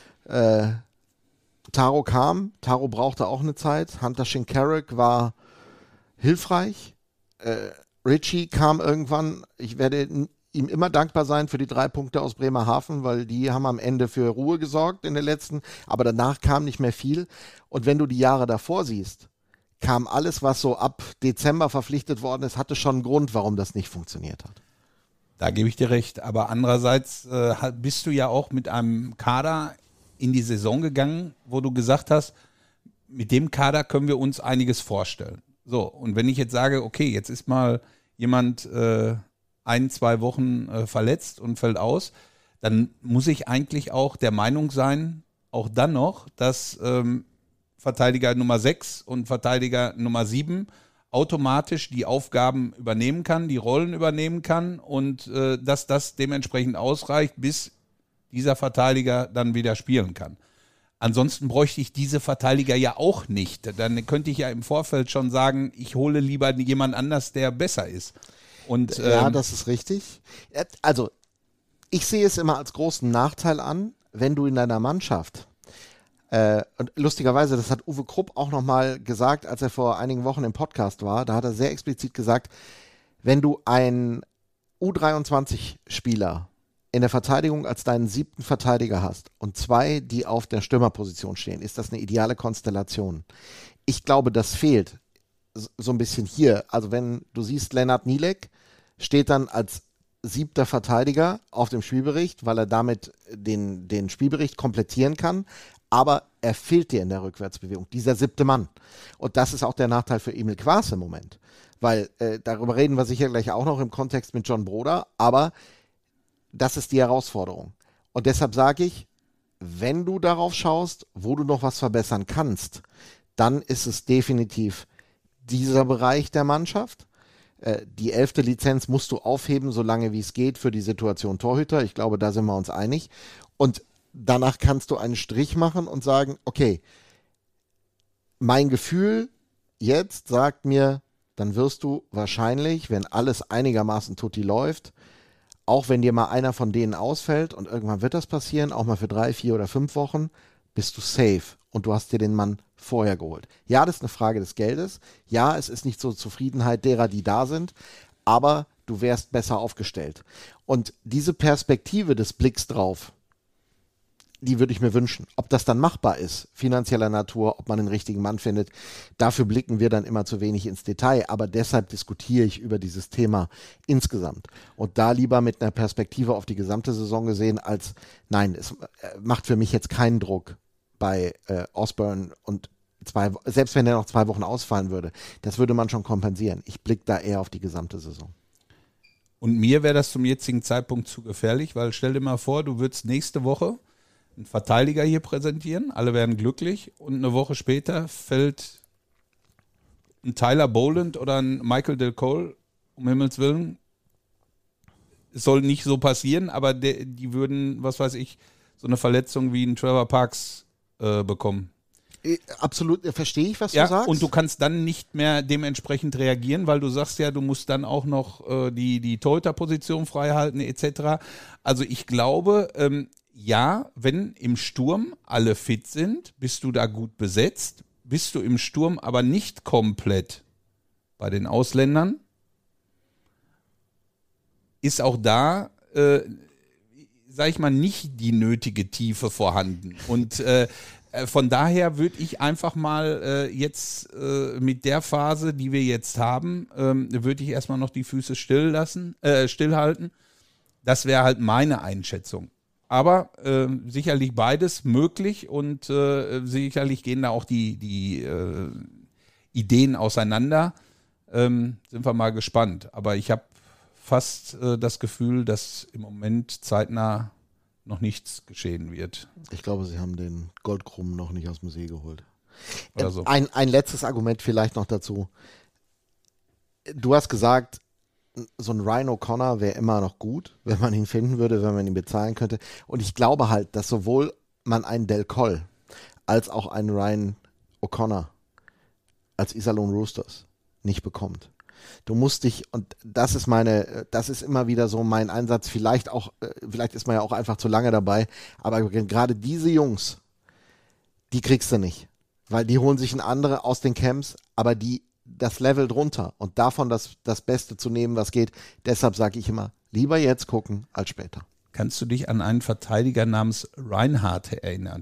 Taro kam, Taro brauchte auch eine Zeit, Hunter Shinkarik war hilfreich, Richie kam irgendwann, ich werde ihm immer dankbar sein für die 3 Punkte aus Bremerhaven, weil die haben am Ende für Ruhe gesorgt in der letzten, aber danach kam nicht mehr viel und wenn du die Jahre davor siehst, kam alles, was so ab Dezember verpflichtet worden ist, hatte schon einen Grund, warum das nicht funktioniert hat. Da gebe ich dir recht, aber andererseits bist du ja auch mit einem Kader in die Saison gegangen, wo du gesagt hast, mit dem Kader können wir uns einiges vorstellen. So, und wenn ich jetzt sage, okay, jetzt ist mal jemand 1-2 Wochen verletzt und fällt aus, dann muss ich eigentlich auch der Meinung sein, auch dann noch, dass Verteidiger Nummer 6 und Verteidiger Nummer 7 automatisch die Aufgaben übernehmen kann, die Rollen übernehmen kann und dass das dementsprechend ausreicht, bis dieser Verteidiger dann wieder spielen kann. Ansonsten bräuchte ich diese Verteidiger ja auch nicht. Dann könnte ich ja im Vorfeld schon sagen, ich hole lieber jemand anders, der besser ist. Und, ja, das ist richtig. Also, ich sehe es immer als großen Nachteil an, wenn du in deiner Mannschaft, und lustigerweise, das hat Uwe Krupp auch nochmal gesagt, als er vor einigen Wochen im Podcast war, da hat er sehr explizit gesagt, wenn du einen U23-Spieler in der Verteidigung als deinen 7. Verteidiger hast und 2, die auf der Stürmerposition stehen, ist das eine ideale Konstellation. Ich glaube, das fehlt so ein bisschen hier. Also wenn du siehst, Lennart Nielek steht dann als 7. Verteidiger auf dem Spielbericht, weil er damit den Spielbericht komplettieren kann, aber er fehlt dir in der Rückwärtsbewegung, dieser 7. Mann. Und das ist auch der Nachteil für Emil Quaas im Moment, weil darüber reden wir sicher gleich auch noch im Kontext mit John Broder, aber das ist die Herausforderung. Und deshalb sage ich, wenn du darauf schaust, wo du noch was verbessern kannst, dann ist es definitiv dieser Bereich der Mannschaft. Die 11. Lizenz musst du aufheben, solange wie es geht, für die Situation Torhüter. Ich glaube, da sind wir uns einig. Und danach kannst du einen Strich machen und sagen, okay, mein Gefühl jetzt sagt mir, dann wirst du wahrscheinlich, wenn alles einigermaßen tutti läuft, auch wenn dir mal einer von denen ausfällt, und irgendwann wird das passieren, auch mal für 3, 4 oder 5 Wochen, bist du safe und du hast dir den Mann vorher geholt. Ja, das ist eine Frage des Geldes. Ja, es ist nicht so Zufriedenheit derer, die da sind, aber du wärst besser aufgestellt. Und diese Perspektive des Blicks drauf, die würde ich mir wünschen. Ob das dann machbar ist, finanzieller Natur, ob man den richtigen Mann findet, dafür blicken wir dann immer zu wenig ins Detail. Aber deshalb diskutiere ich über dieses Thema insgesamt. Und da lieber mit einer Perspektive auf die gesamte Saison gesehen, als, nein, es macht für mich jetzt keinen Druck bei Osborne und selbst wenn er noch 2 Wochen ausfallen würde, das würde man schon kompensieren. Ich blicke da eher auf die gesamte Saison. Und mir wäre das zum jetzigen Zeitpunkt zu gefährlich, weil stell dir mal vor, du würdest nächste Woche einen Verteidiger hier präsentieren, alle werden glücklich und eine Woche später fällt ein Tyler Boland oder ein Michael Del Cole, um Himmels Willen. Es soll nicht so passieren, aber die würden, was weiß ich, so eine Verletzung wie ein Trevor Parks bekommen. Absolut, verstehe ich, was du sagst. Und du kannst dann nicht mehr dementsprechend reagieren, weil du sagst ja, du musst dann auch noch die Torhüterposition frei halten etc. Also ich glaube, ja, wenn im Sturm alle fit sind, bist du da gut besetzt. Bist du im Sturm aber nicht komplett bei den Ausländern, ist auch da, sag ich mal, nicht die nötige Tiefe vorhanden. Und von daher würde ich einfach mal jetzt mit der Phase, die wir jetzt haben, würde ich erstmal noch die Füße stillhalten. Das wäre halt meine Einschätzung. Aber sicherlich beides möglich und sicherlich gehen da auch die Ideen auseinander. Sind wir mal gespannt. Aber ich habe fast das Gefühl, dass im Moment zeitnah noch nichts geschehen wird. Ich glaube, sie haben den Goldkrumm noch nicht aus dem See geholt. Oder so. Ein letztes Argument vielleicht noch dazu. Du hast gesagt, so ein Ryan O'Connor wäre immer noch gut, wenn man ihn finden würde, wenn man ihn bezahlen könnte. Und ich glaube halt, dass sowohl man einen Del Cole als auch einen Ryan O'Connor als Iserlohn Roosters nicht bekommt. Du musst dich, und das ist immer wieder so mein Einsatz, vielleicht ist man ja auch einfach zu lange dabei, aber gerade diese Jungs, die kriegst du nicht. Weil die holen sich ein andere aus den Camps, aber das Level drunter und davon das Beste zu nehmen, was geht. Deshalb sage ich immer, lieber jetzt gucken als später. Kannst du dich an einen Verteidiger namens Reinhardt erinnern?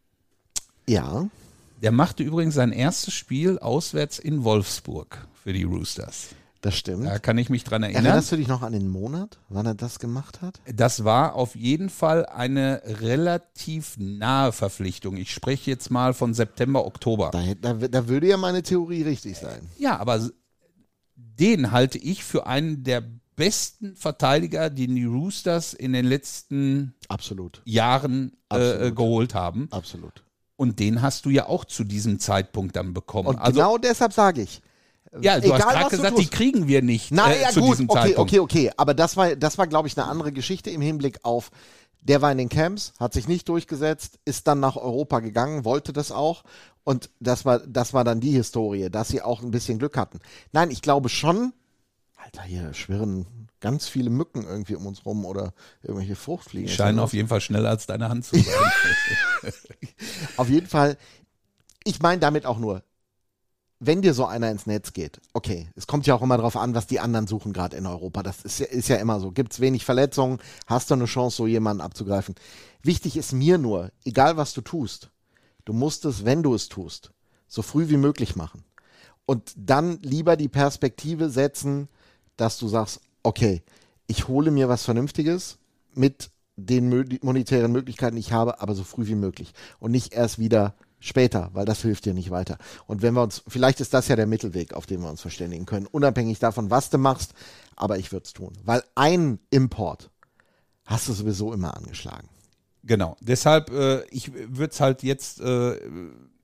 Ja. Der machte übrigens sein erstes Spiel auswärts in Wolfsburg für die Roosters. Das stimmt. Da kann ich mich dran erinnern. Erinnerst du dich noch an den Monat, wann er das gemacht hat? Das war auf jeden Fall eine relativ nahe Verpflichtung. Ich spreche jetzt mal von September, Oktober. Da würde ja meine Theorie richtig sein. Ja, aber den halte ich für einen der besten Verteidiger, den die Roosters in den letzten Jahren geholt haben. Absolut. Und den hast du ja auch zu diesem Zeitpunkt dann bekommen. Und genau deshalb sage ich. Ja, du hast gerade gesagt, die kriegen wir nicht zu diesem Zeitpunkt. Okay. Aber das war, glaube ich, eine andere Geschichte im Hinblick auf, der war in den Camps, hat sich nicht durchgesetzt, ist dann nach Europa gegangen, wollte das auch. Und das war dann die Historie, dass sie auch ein bisschen Glück hatten. Nein, ich glaube schon, Alter, hier schwirren ganz viele Mücken irgendwie um uns rum oder irgendwelche Fruchtfliegen. Die scheinen auf jeden Fall schneller als deine Hand zu sein. Auf jeden Fall, ich meine damit auch nur, wenn dir so einer ins Netz geht, okay, es kommt ja auch immer darauf an, was die anderen suchen gerade in Europa. Das ist ja immer so. Gibt es wenig Verletzungen, hast du eine Chance, so jemanden abzugreifen. Wichtig ist mir nur, egal was du tust, du musst es, wenn du es tust, so früh wie möglich machen. Und dann lieber die Perspektive setzen, dass du sagst, okay, ich hole mir was Vernünftiges mit den monetären Möglichkeiten, die ich habe, aber so früh wie möglich. Und nicht erst wieder später, weil das hilft dir nicht weiter. Und wenn wir uns, vielleicht ist das ja der Mittelweg, auf den wir uns verständigen können, unabhängig davon, was du machst, aber ich würde es tun. Weil ein Import hast du sowieso immer angeschlagen. Genau, deshalb, ich würde es halt jetzt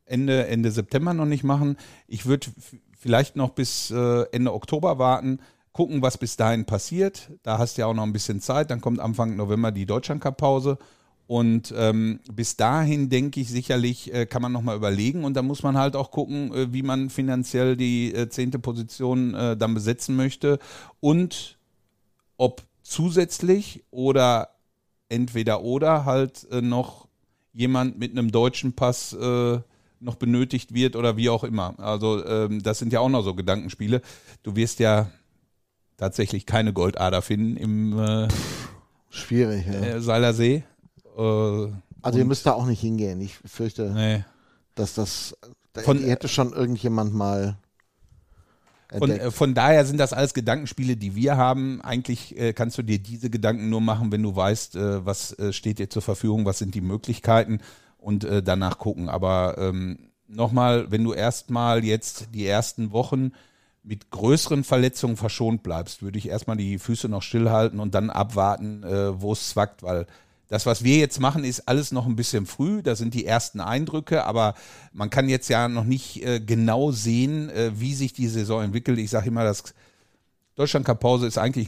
Ende September noch nicht machen. Ich würde vielleicht noch bis Ende Oktober warten. gucken, was bis dahin passiert. Da hast du ja auch noch ein bisschen Zeit. Dann kommt Anfang November die Deutschland-Cup-Pause. Und bis dahin, denke ich, sicherlich kann man nochmal überlegen. Und dann muss man halt auch gucken, wie man finanziell die 10. Position dann besetzen möchte. Und ob zusätzlich oder entweder oder halt noch jemand mit einem deutschen Pass noch benötigt wird oder wie auch immer. Also das sind ja auch noch so Gedankenspiele. Du wirst ja tatsächlich keine Goldader finden im schwierig, ja. Seilersee. Also ihr müsst da auch nicht hingehen. Ich fürchte, dass die hätte schon irgendjemand mal entdeckt. Von daher sind das alles Gedankenspiele, die wir haben. Eigentlich kannst du dir diese Gedanken nur machen, wenn du weißt, was steht dir zur Verfügung, was sind die Möglichkeiten und danach gucken. Aber nochmal, wenn du erstmal jetzt die ersten Wochen mit größeren Verletzungen verschont bleibst, würde ich erstmal die Füße noch stillhalten und dann abwarten, wo es zwackt, weil das, was wir jetzt machen, ist alles noch ein bisschen früh. Da sind die ersten Eindrücke, aber man kann jetzt ja noch nicht genau sehen, wie sich die Saison entwickelt. Ich sage immer, das Deutschland-Cup-Pause ist eigentlich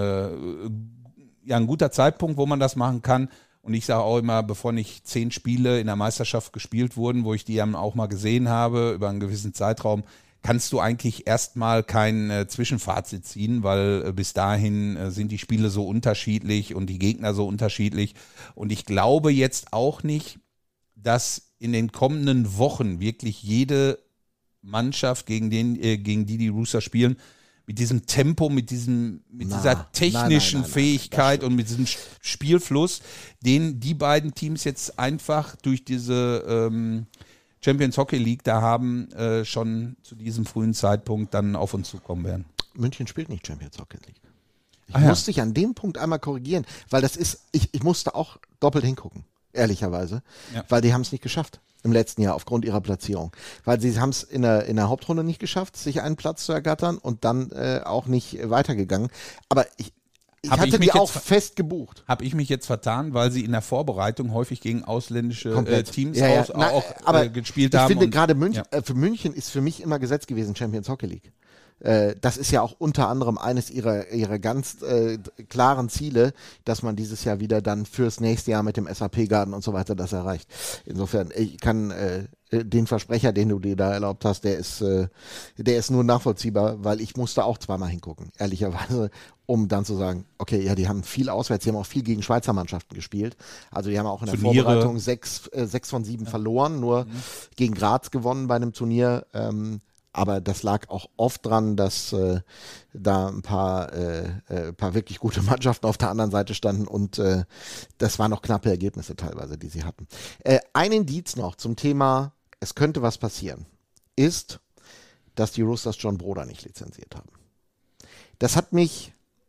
ein guter Zeitpunkt, wo man das machen kann. Und ich sage auch immer, bevor nicht 10 Spiele in der Meisterschaft gespielt wurden, wo ich die dann auch mal gesehen habe, über einen gewissen Zeitraum, kannst du eigentlich erstmal kein Zwischenfazit ziehen, weil bis dahin sind die Spiele so unterschiedlich und die Gegner so unterschiedlich. Und ich glaube jetzt auch nicht, dass in den kommenden Wochen wirklich jede Mannschaft, gegen die Roosters spielen, mit diesem Tempo, mit dieser technischen Fähigkeit und mit diesem Spielfluss, den die beiden Teams jetzt einfach durch diese Champions Hockey League da haben, schon zu diesem frühen Zeitpunkt dann auf uns zukommen werden. München spielt nicht Champions Hockey League. Ich musste dich an dem Punkt einmal korrigieren, weil das ist, ich musste auch doppelt hingucken, ehrlicherweise, weil die haben es nicht geschafft im letzten Jahr aufgrund ihrer Platzierung. Weil sie haben es in der Hauptrunde nicht geschafft, sich einen Platz zu ergattern und dann auch nicht weitergegangen. Aber ich hatte die auch fest gebucht. Habe ich mich jetzt vertan, weil sie in der Vorbereitung häufig gegen ausländische Teams gespielt haben. Ich finde gerade für München ist für mich immer Gesetz gewesen, Champions Hockey League. Das ist ja auch unter anderem eines ihrer ganz klaren Ziele, dass man dieses Jahr wieder dann fürs nächste Jahr mit dem SAP-Garden und so weiter das erreicht. Insofern, ich kann den Versprecher, den du dir da erlaubt hast, der ist nur nachvollziehbar, weil ich musste auch zweimal hingucken, ehrlicherweise, um dann zu sagen, okay, ja, die haben viel auswärts, die haben auch viel gegen Schweizer Mannschaften gespielt. Also die haben auch in der Vorbereitung 6 von 7 verloren, nur gegen Graz gewonnen bei einem Turnier. Aber das lag auch oft dran, dass da ein paar wirklich gute Mannschaften auf der anderen Seite standen und das waren noch knappe Ergebnisse teilweise, die sie hatten. Ein Indiz noch zum Thema, es könnte was passieren, ist, dass die Roosters John Brodeur nicht lizenziert haben. Das hat mich,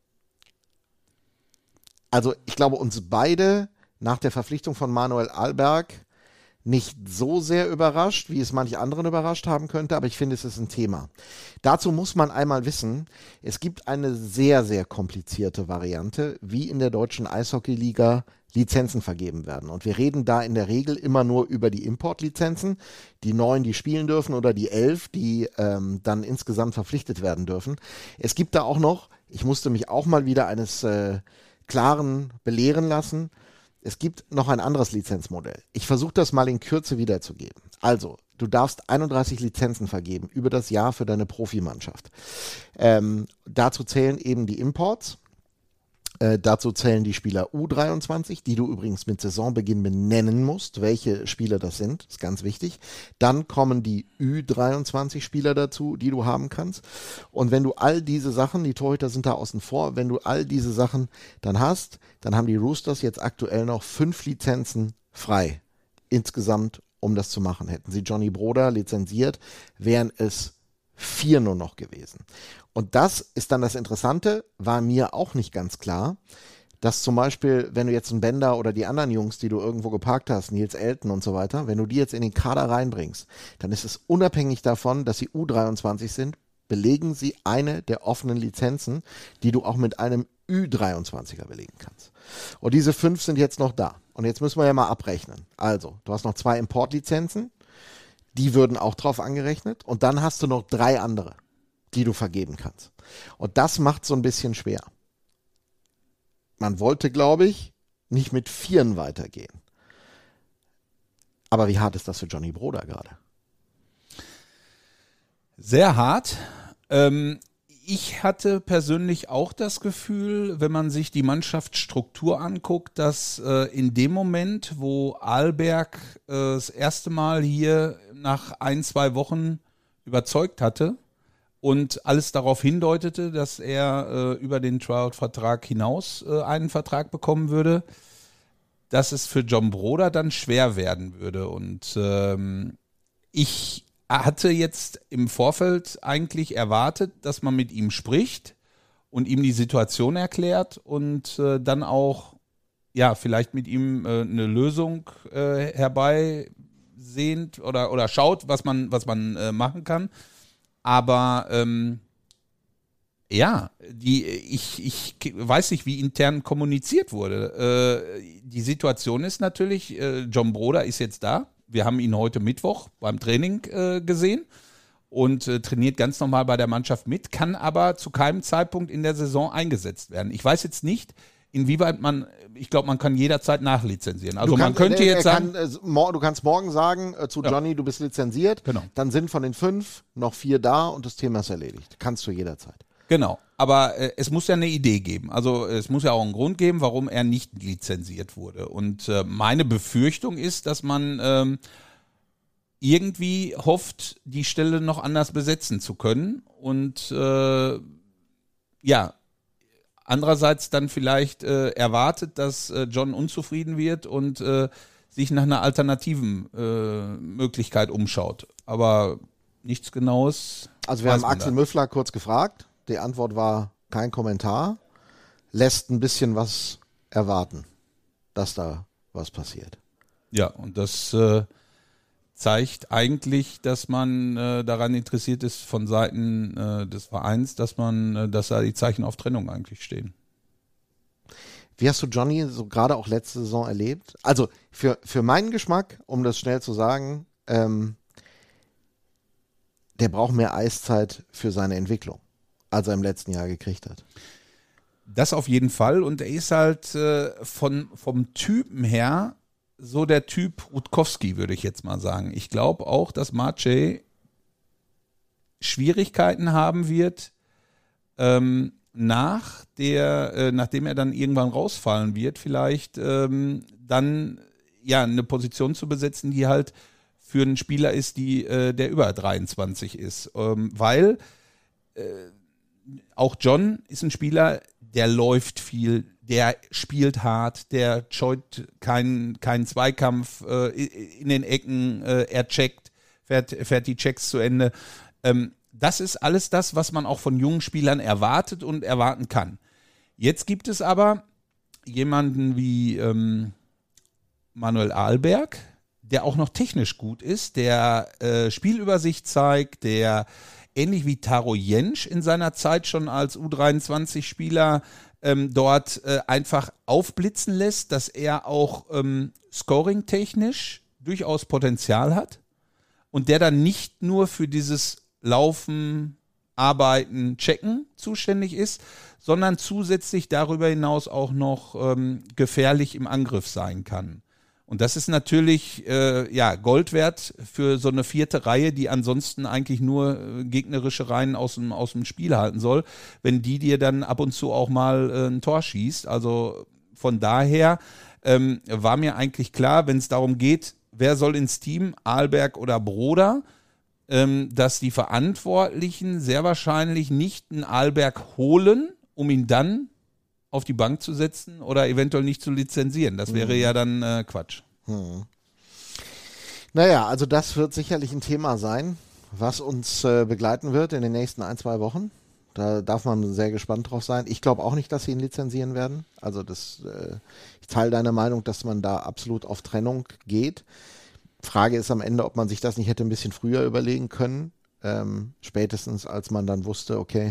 also ich glaube uns beide nach der Verpflichtung von Manuel Alberg nicht so sehr überrascht, wie es manche anderen überrascht haben könnte, aber ich finde, es ist ein Thema. Dazu muss man einmal wissen, es gibt eine sehr, sehr komplizierte Variante, wie in der deutschen Eishockey-Liga Lizenzen vergeben werden. Und wir reden da in der Regel immer nur über die Importlizenzen, die 9, die spielen dürfen, oder die 11, die dann insgesamt verpflichtet werden dürfen. Es gibt da auch noch, ich musste mich auch mal wieder eines Klaren belehren lassen, es gibt noch ein anderes Lizenzmodell. Ich versuche das mal in Kürze wiederzugeben. Also, du darfst 31 Lizenzen vergeben über das Jahr für deine Profimannschaft. Dazu zählen eben die Imports. Dazu zählen die Spieler U23, die du übrigens mit Saisonbeginn benennen musst, welche Spieler das sind, ist ganz wichtig. Dann kommen die Ü23 Spieler dazu, die du haben kannst. Und wenn du all diese Sachen, die Torhüter sind da außen vor, wenn du all diese Sachen dann hast, dann haben die Roosters jetzt aktuell noch 5 Lizenzen frei insgesamt, um das zu machen. Hätten sie Johnny Brodeur lizenziert, wären es 4 nur noch gewesen. Und das ist dann das Interessante, war mir auch nicht ganz klar, dass zum Beispiel, wenn du jetzt einen Bender oder die anderen Jungs, die du irgendwo geparkt hast, Nils Elton und so weiter, wenn du die jetzt in den Kader reinbringst, dann ist es unabhängig davon, dass sie U23 sind, belegen sie eine der offenen Lizenzen, die du auch mit einem Ü23er belegen kannst. Und diese 5 sind jetzt noch da. Und jetzt müssen wir ja mal abrechnen. Also, du hast noch 2 Importlizenzen, die würden auch drauf angerechnet und dann hast du noch 3 andere, die du vergeben kannst. Und das macht so ein bisschen schwer. Man wollte, glaube ich, nicht mit 4 weitergehen. Aber wie hart ist das für Johnny Broder gerade? Sehr hart. Ich hatte persönlich auch das Gefühl, wenn man sich die Mannschaftsstruktur anguckt, dass in dem Moment, wo Ahlberg das erste Mal hier nach 1-2 Wochen überzeugt hatte und alles darauf hindeutete, dass er über den Tryout-Vertrag hinaus einen Vertrag bekommen würde, dass es für John Broder dann schwer werden würde. Und ich hatte jetzt im Vorfeld eigentlich erwartet, dass man mit ihm spricht und ihm die Situation erklärt und dann auch vielleicht mit ihm eine Lösung herbeisehnt oder schaut, was man machen kann. Aber ich weiß nicht, wie intern kommuniziert wurde. Die Situation ist natürlich, John Broder ist jetzt da. Wir haben ihn heute Mittwoch beim Training gesehen und trainiert ganz normal bei der Mannschaft mit, kann aber zu keinem Zeitpunkt in der Saison eingesetzt werden. Ich weiß jetzt nicht, inwieweit ich glaube, man kann jederzeit nachlizenzieren. Also man könnte jetzt sagen... du kannst morgen sagen zu Johnny, du bist lizenziert, genau. Dann sind von den 5 noch 4 da und das Thema ist erledigt. Kannst du jederzeit. Genau, aber es muss ja eine Idee geben. Also es muss ja auch einen Grund geben, warum er nicht lizenziert wurde. Und meine Befürchtung ist, dass man irgendwie hofft, die Stelle noch anders besetzen zu können. Und andererseits dann vielleicht erwartet, dass John unzufrieden wird und sich nach einer alternativen Möglichkeit umschaut. Aber nichts Genaues. Also wir haben Axel Müffler kurz gefragt. Die Antwort war kein Kommentar. Lässt ein bisschen was erwarten, dass da was passiert. Ja, und das zeigt eigentlich, dass man daran interessiert ist von Seiten des Vereins, dass da die Zeichen auf Trennung eigentlich stehen. Wie hast du Johnny so gerade auch letzte Saison erlebt? Also für meinen Geschmack, um das schnell zu sagen, der braucht mehr Eiszeit für seine Entwicklung, als er im letzten Jahr gekriegt hat. Das auf jeden Fall. Und er ist halt vom Typen her so der Typ Rutkowski, würde ich jetzt mal sagen. Ich glaube auch, dass Maciej Schwierigkeiten haben wird, nachdem er dann irgendwann rausfallen wird, vielleicht dann eine Position zu besetzen, die halt für einen Spieler ist, der über 23 ist. Weil auch John ist ein Spieler, der läuft viel, der spielt hart, der scheut keinen Zweikampf in den Ecken, er checkt, fährt die Checks zu Ende. Das ist alles das, was man auch von jungen Spielern erwartet und erwarten kann. Jetzt gibt es aber jemanden wie Manuel Ahlberg, der auch noch technisch gut ist, der Spielübersicht zeigt, der ähnlich wie Taro Jentsch in seiner Zeit schon als U23-Spieler dort einfach aufblitzen lässt, dass er auch scoring-technisch durchaus Potenzial hat und der dann nicht nur für dieses Laufen, Arbeiten, Checken zuständig ist, sondern zusätzlich darüber hinaus auch noch gefährlich im Angriff sein kann. Und das ist natürlich Gold wert für so eine 4. Reihe, die ansonsten eigentlich nur gegnerische Reihen aus dem Spiel halten soll, wenn die dir dann ab und zu auch mal ein Tor schießt. Also von daher war mir eigentlich klar, wenn es darum geht, wer soll ins Team, Ahlberg oder Broder, dass die Verantwortlichen sehr wahrscheinlich nicht einen Ahlberg holen, um ihn dann auf die Bank zu setzen oder eventuell nicht zu lizenzieren. Das wäre ja dann Quatsch. Naja, also das wird sicherlich ein Thema sein, was uns begleiten wird in den nächsten 1-2 Wochen. Da darf man sehr gespannt drauf sein. Ich glaube auch nicht, dass sie ihn lizenzieren werden. Also ich teile deine Meinung, dass man da absolut auf Trennung geht. Frage ist am Ende, ob man sich das nicht hätte ein bisschen früher überlegen können. Spätestens als man dann wusste, okay,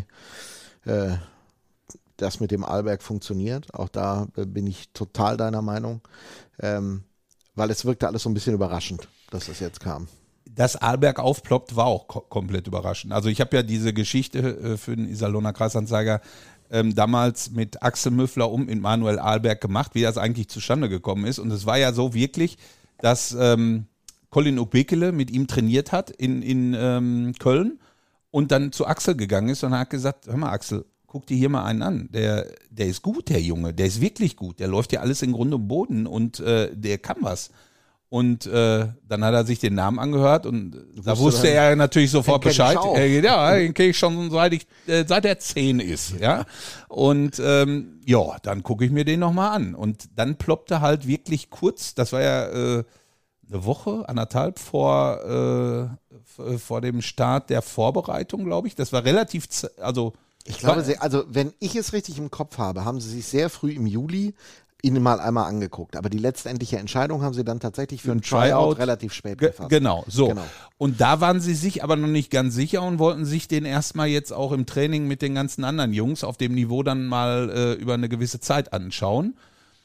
das mit dem Ahlberg funktioniert. Auch da bin ich total deiner Meinung. Weil es wirkte alles so ein bisschen überraschend, dass das jetzt kam. Dass Arlberg aufploppt, war auch komplett überraschend. Also ich habe ja diese Geschichte für den Iserlohner Kreisanzeiger damals mit Axel Müffler und mit Manuel Arlberg gemacht, wie das eigentlich zustande gekommen ist. Und es war ja so wirklich, dass Colin Ubekele mit ihm trainiert hat in Köln und dann zu Axel gegangen ist und hat gesagt, hör mal Axel, guck dir hier mal einen an, der ist gut, der Junge, der ist wirklich gut, der läuft ja alles in Grund und Boden und der kann was. Und dann hat er sich den Namen angehört und da wusste er natürlich sofort Bescheid. Den kenne ich schon seit er 10 ist. Ja? Und dann gucke ich mir den nochmal an. Und dann ploppte halt wirklich kurz, das war ja eine Woche, anderthalb vor dem Start der Vorbereitung, glaube ich. Das war relativ, ich glaube, wenn ich es richtig im Kopf habe, haben sie sich sehr früh im Juli ihn mal einmal angeguckt. Aber die letztendliche Entscheidung haben sie dann tatsächlich für ein Tryout relativ spät gefasst. Genau, so. Genau. Und da waren sie sich aber noch nicht ganz sicher und wollten sich den erstmal jetzt auch im Training mit den ganzen anderen Jungs auf dem Niveau dann mal über eine gewisse Zeit anschauen.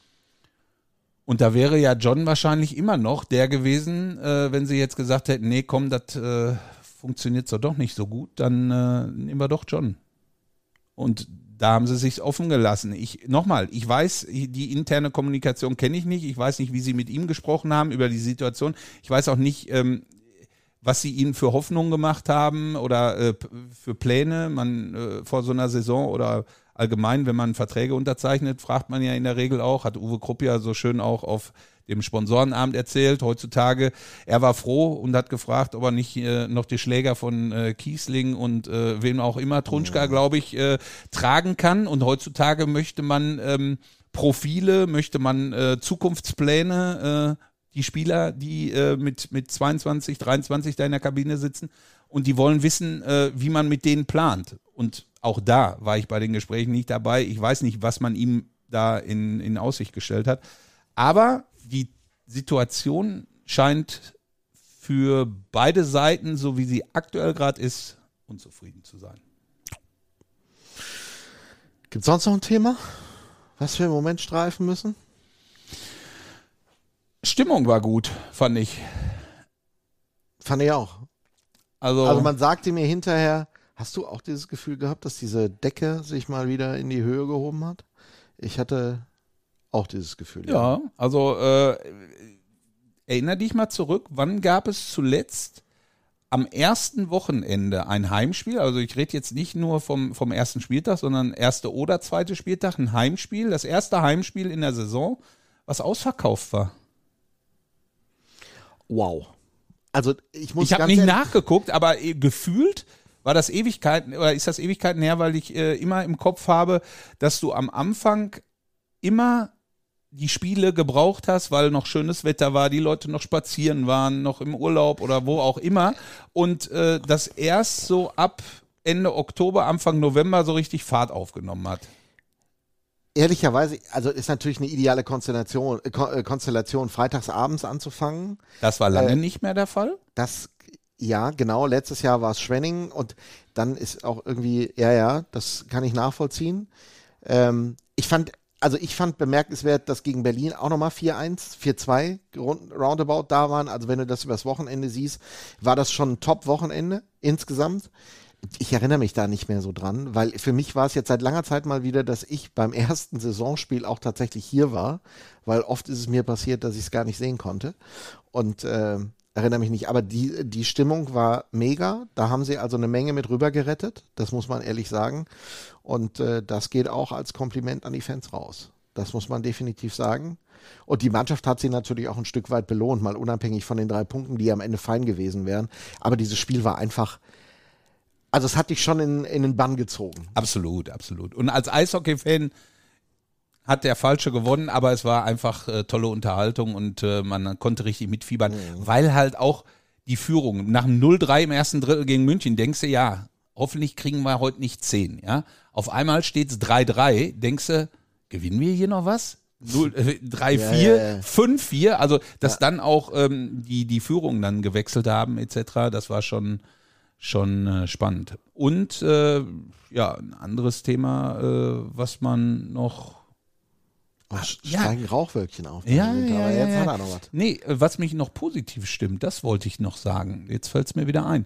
Und da wäre ja John wahrscheinlich immer noch der gewesen, wenn sie jetzt gesagt hätten, nee, komm, das funktioniert so doch nicht so gut, dann nehmen wir doch John. Und da haben sie sich offen gelassen. Ich weiß, die interne Kommunikation kenne ich nicht. Ich weiß nicht, wie sie mit ihm gesprochen haben über die Situation. Ich weiß auch nicht, was sie ihnen für Hoffnungen gemacht haben oder für Pläne. Vor so einer Saison oder allgemein, wenn man Verträge unterzeichnet, fragt man ja in der Regel auch, hat Uwe Krupp ja so schön auch auf dem Sponsorenabend erzählt, heutzutage, er war froh und hat gefragt, ob er nicht noch die Schläger von Kiesling und wem auch immer, Trunschka, glaube ich, tragen kann. Und heutzutage möchte man Profile, möchte man Zukunftspläne, die Spieler, die mit 22, 23 da in der Kabine sitzen und die wollen wissen, wie man mit denen plant. Und auch da war ich bei den Gesprächen nicht dabei. Ich weiß nicht, was man ihm da in Aussicht gestellt hat. Aber die Situation scheint für beide Seiten, so wie sie aktuell gerade ist, unzufrieden zu sein. Gibt es sonst noch ein Thema, was wir im Moment streifen müssen? Stimmung war gut, fand ich. Fand ich auch. Also man sagte mir hinterher, hast du auch dieses Gefühl gehabt, dass diese Decke sich mal wieder in die Höhe gehoben hat? Ich hatte auch dieses Gefühl. Ja, also erinnere dich mal zurück, wann gab es zuletzt am ersten Wochenende ein Heimspiel? Also ich rede jetzt nicht nur vom ersten Spieltag, sondern erste oder zweite Spieltag, ein Heimspiel. Das erste Heimspiel in der Saison, was ausverkauft war. Wow. Also ich habe nicht nachgeguckt, aber gefühlt war das Ewigkeiten oder ist das Ewigkeiten her, weil ich immer im Kopf habe, dass du am Anfang immer die Spiele gebraucht hast, weil noch schönes Wetter war, die Leute noch spazieren waren, noch im Urlaub oder wo auch immer und das erst so ab Ende Oktober, Anfang November so richtig Fahrt aufgenommen hat. Ehrlicherweise, also ist natürlich eine ideale Konstellation, freitagsabends anzufangen. Das war lange nicht mehr der Fall? Ja, genau. Letztes Jahr war es Schwenning und dann ist auch irgendwie, das kann ich nachvollziehen. Ich fand bemerkenswert, dass gegen Berlin auch nochmal 4-1, 4-2 roundabout da waren. Also wenn du das übers Wochenende siehst, war das schon ein Top-Wochenende insgesamt. Ich erinnere mich da nicht mehr so dran, weil für mich war es jetzt seit langer Zeit mal wieder, dass ich beim ersten Saisonspiel auch tatsächlich hier war, weil oft ist es mir passiert, dass ich es gar nicht sehen konnte und erinnere mich nicht. Aber die Stimmung war mega, da haben sie also eine Menge mit rüber gerettet, das muss man ehrlich sagen und das geht auch als Kompliment an die Fans raus. Das muss man definitiv sagen. Und die Mannschaft hat sie natürlich auch ein Stück weit belohnt, mal unabhängig von den 3 Punkten, die am Ende fein gewesen wären. Aber dieses Spiel war einfach, also es hat dich schon in den Bann gezogen. Absolut, absolut. Und als Eishockey-Fan hat der Falsche gewonnen, aber es war einfach tolle Unterhaltung und man konnte richtig mitfiebern, weil halt auch die Führung nach dem 0-3 im ersten Drittel gegen München, denkst du, ja, hoffentlich kriegen wir heute nicht 10. Ja? Auf einmal steht es 3-3, denkst du, gewinnen wir hier noch was? 3-4, 5-4, also dass dann auch die Führung dann gewechselt haben etc., das war schon spannend. Und ein anderes Thema, was man noch Steigen Rauchwölkchen auf. Ja, jetzt hat er noch was. Nee, was mich noch positiv stimmt, das wollte ich noch sagen. Jetzt fällt es mir wieder ein.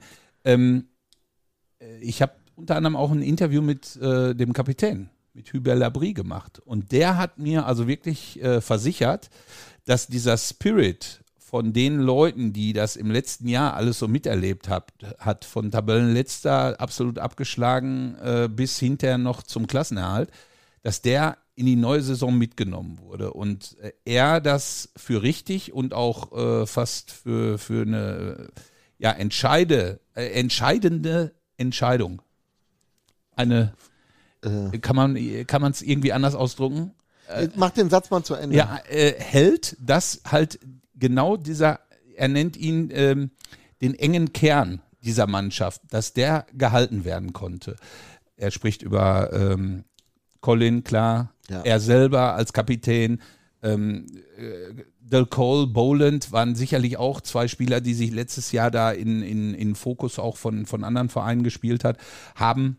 Ich habe unter anderem auch ein Interview mit dem Kapitän, mit Hubert Labrie gemacht. Und der hat mir also wirklich versichert, dass dieser Spirit von den Leuten, die das im letzten Jahr alles so miterlebt hat, von Tabellenletzter absolut abgeschlagen bis hinterher noch zum Klassenerhalt, dass der in die neue Saison mitgenommen wurde. Und er das für richtig und auch fast für eine entscheidende Entscheidung. Kann man es irgendwie anders ausdrücken? Mach den Satz mal zu Ende. Ja, hält, dass halt genau er nennt ihn den engen Kern dieser Mannschaft, dass der gehalten werden konnte. Er spricht über Colin, klar, er selber als Kapitän, Del Cole, Boland waren sicherlich auch zwei Spieler, die sich letztes Jahr da in Fokus auch von anderen Vereinen gespielt haben.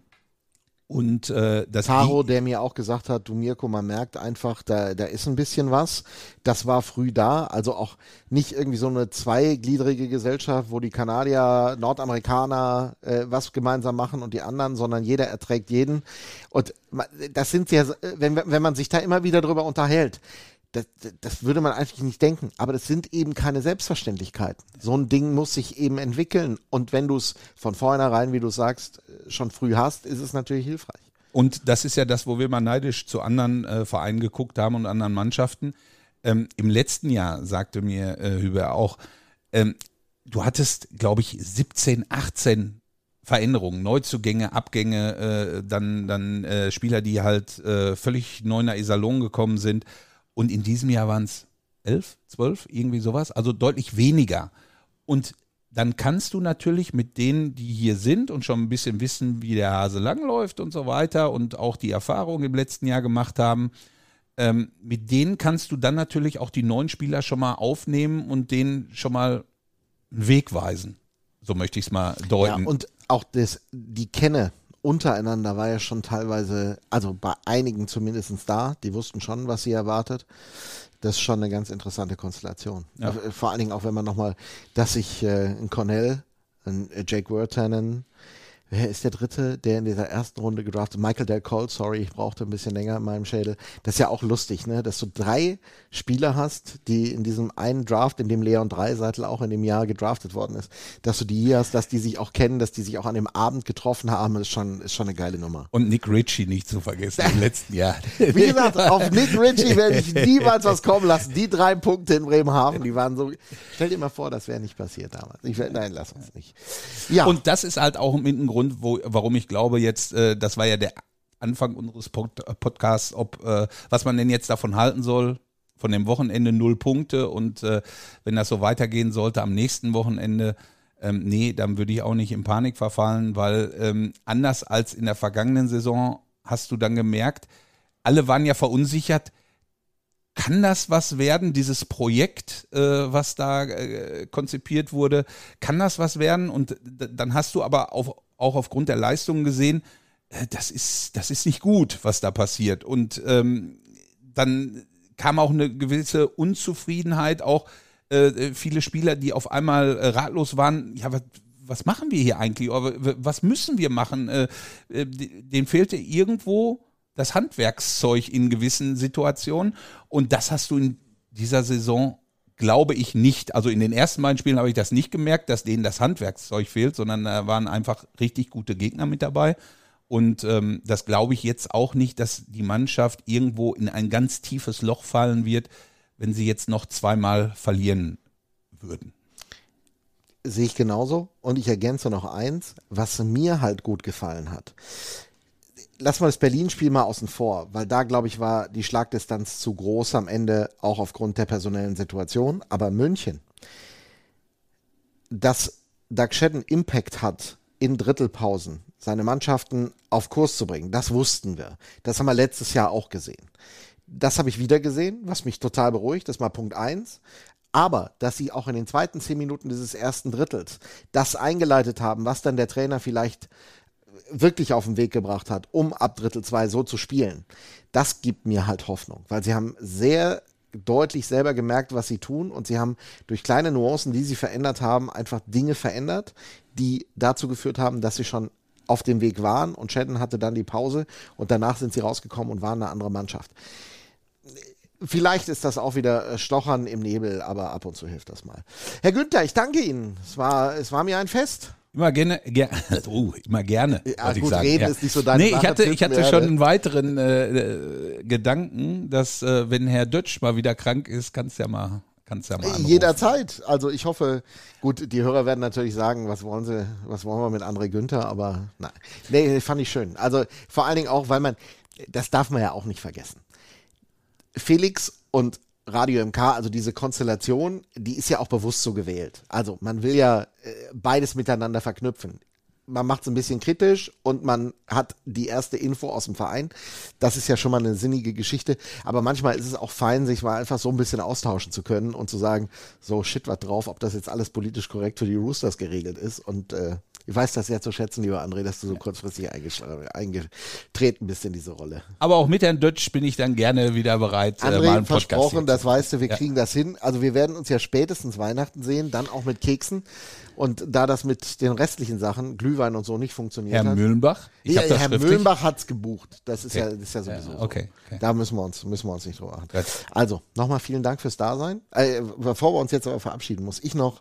Und das Taro, der mir auch gesagt hat, du Mirko, man merkt einfach, da ist ein bisschen was. Das war früh da, also auch nicht irgendwie so eine zweigliedrige Gesellschaft, wo die Kanadier, Nordamerikaner was gemeinsam machen und die anderen, sondern jeder erträgt jeden. Und das sind ja, wenn man sich da immer wieder drüber unterhält, das würde man eigentlich nicht denken, aber das sind eben keine Selbstverständlichkeiten. So ein Ding muss sich eben entwickeln und wenn du es von vornherein, wie du sagst, schon früh hast, ist es natürlich hilfreich. Und das ist ja das, wo wir mal neidisch zu anderen Vereinen geguckt haben und anderen Mannschaften. Im letzten Jahr sagte mir Hüber auch, du hattest, glaube ich, 17, 18 Veränderungen, Neuzugänge, Abgänge, dann Spieler, die halt völlig neu nach Iserlohn gekommen sind. Und in diesem Jahr waren es 11, 12, irgendwie sowas, also deutlich weniger. Und dann kannst du natürlich mit denen, die hier sind und schon ein bisschen wissen, wie der Hase langläuft und so weiter und auch die Erfahrung im letzten Jahr gemacht haben, mit denen kannst du dann natürlich auch die neuen Spieler schon mal aufnehmen und denen schon mal einen Weg weisen. So möchte ich es mal deuten. Ja, und auch die Kenne untereinander war ja schon teilweise, also bei einigen zumindest da, die wussten schon, was sie erwartet. Das ist schon eine ganz interessante Konstellation. Ja. Vor allen Dingen auch, wenn man nochmal, dass sich ein Cornell, ein Jake Wirtanen, wer ist der Dritte, der in dieser ersten Runde gedraftet? Michael Del Cole, sorry, ich brauchte ein bisschen länger in meinem Schädel. Das ist ja auch lustig, ne? Dass du 3 Spieler hast, die in diesem einen Draft, in dem Leon Dreiseitel auch in dem Jahr gedraftet worden ist, dass du die hier hast, dass die sich auch kennen, dass die sich auch an dem Abend getroffen haben, ist schon eine geile Nummer. Und Nick Ritchie nicht zu vergessen im letzten Jahr. Wie gesagt, auf Nick Ritchie werde ich niemals was kommen lassen. Die 3 Punkte in Bremerhaven, die waren so, stell dir mal vor, das wäre nicht passiert damals. Nein, lass uns nicht. Ja. Und das ist halt auch mit ein Grund, warum ich glaube jetzt, das war ja der Anfang unseres Podcasts, was man denn jetzt davon halten soll, von dem Wochenende 0 Punkte und wenn das so weitergehen sollte am nächsten Wochenende, nee, dann würde ich auch nicht in Panik verfallen, weil anders als in der vergangenen Saison hast du dann gemerkt, alle waren ja verunsichert, kann das was werden, dieses Projekt, was da konzipiert wurde, kann das was werden? Und dann hast du aber auch aufgrund der Leistungen gesehen, das ist nicht gut, was da passiert. Und dann kam auch eine gewisse Unzufriedenheit, auch viele Spieler, die auf einmal ratlos waren, ja, was machen wir hier eigentlich? Was müssen wir machen? Denen fehlte irgendwo das Handwerkszeug in gewissen Situationen und das hast du in dieser Saison, glaube ich, nicht. Also in den ersten beiden Spielen habe ich das nicht gemerkt, dass denen das Handwerkszeug fehlt, sondern da waren einfach richtig gute Gegner mit dabei und das glaube ich jetzt auch nicht, dass die Mannschaft irgendwo in ein ganz tiefes Loch fallen wird, wenn sie jetzt noch 2-mal verlieren würden. Sehe ich genauso und ich ergänze noch eins, was mir halt gut gefallen hat. Lass mal das Berlin-Spiel mal außen vor, weil da, glaube ich, war die Schlagdistanz zu groß am Ende, auch aufgrund der personellen Situation. Aber München, dass Doug Shedden Impact hat, in Drittelpausen seine Mannschaften auf Kurs zu bringen, das wussten wir. Das haben wir letztes Jahr auch gesehen. Das habe ich wieder gesehen, was mich total beruhigt, das ist mal Punkt 1. Aber, dass sie auch in den zweiten 10 Minuten dieses ersten Drittels das eingeleitet haben, was dann der Trainer vielleicht wirklich auf den Weg gebracht hat, um ab Drittel 2 so zu spielen, das gibt mir halt Hoffnung, weil sie haben sehr deutlich selber gemerkt, was sie tun, und sie haben durch kleine Nuancen, die sie verändert haben, einfach Dinge verändert, die dazu geführt haben, dass sie schon auf dem Weg waren, und Shannon hatte dann die Pause und danach sind sie rausgekommen und waren eine andere Mannschaft. Vielleicht ist das auch wieder Stochern im Nebel, aber ab und zu hilft das mal. Herr Günther, ich danke Ihnen. Es war mir ein Fest. Immer gerne. Immer gerne. Ja, gut, ich sagen. reden ist nicht so deine Sache. Ich hatte schon einen weiteren Gedanken, dass wenn Herr Dötsch mal wieder krank ist, kannst du ja mal anrufen. Jederzeit. Also ich hoffe, gut, die Hörer werden natürlich sagen, was wollen wir mit André Günther, aber nein. Nee, fand ich schön. Also vor allen Dingen auch, weil das darf man ja auch nicht vergessen. Felix und Radio MK, also diese Konstellation, die ist ja auch bewusst so gewählt. Also man will ja beides miteinander verknüpfen. Man macht es ein bisschen kritisch und man hat die erste Info aus dem Verein. Das ist ja schon mal eine sinnige Geschichte. Aber manchmal ist es auch fein, sich mal einfach so ein bisschen austauschen zu können und zu sagen, so shit, was drauf, ob das jetzt alles politisch korrekt für die Roosters geregelt ist. Und ich weiß das sehr zu schätzen, lieber André, dass du so kurzfristig eingetreten bist in diese Rolle. Aber auch mit Herrn Dötsch bin ich dann gerne wieder bereit, André, mal einen Podcast versprochen, das weißt du, wir kriegen das hin. Also wir werden uns ja spätestens Weihnachten sehen, dann auch mit Keksen. Und da das mit den restlichen Sachen, Glühwein und so, nicht funktioniert Herr hat. Mühlenbach? Herr Mühlenbach hat es gebucht. Das ist ja sowieso so. Okay. Da müssen wir uns nicht drüber machen. Also, nochmal vielen Dank fürs Dasein. Bevor wir uns jetzt aber verabschieden, muss ich noch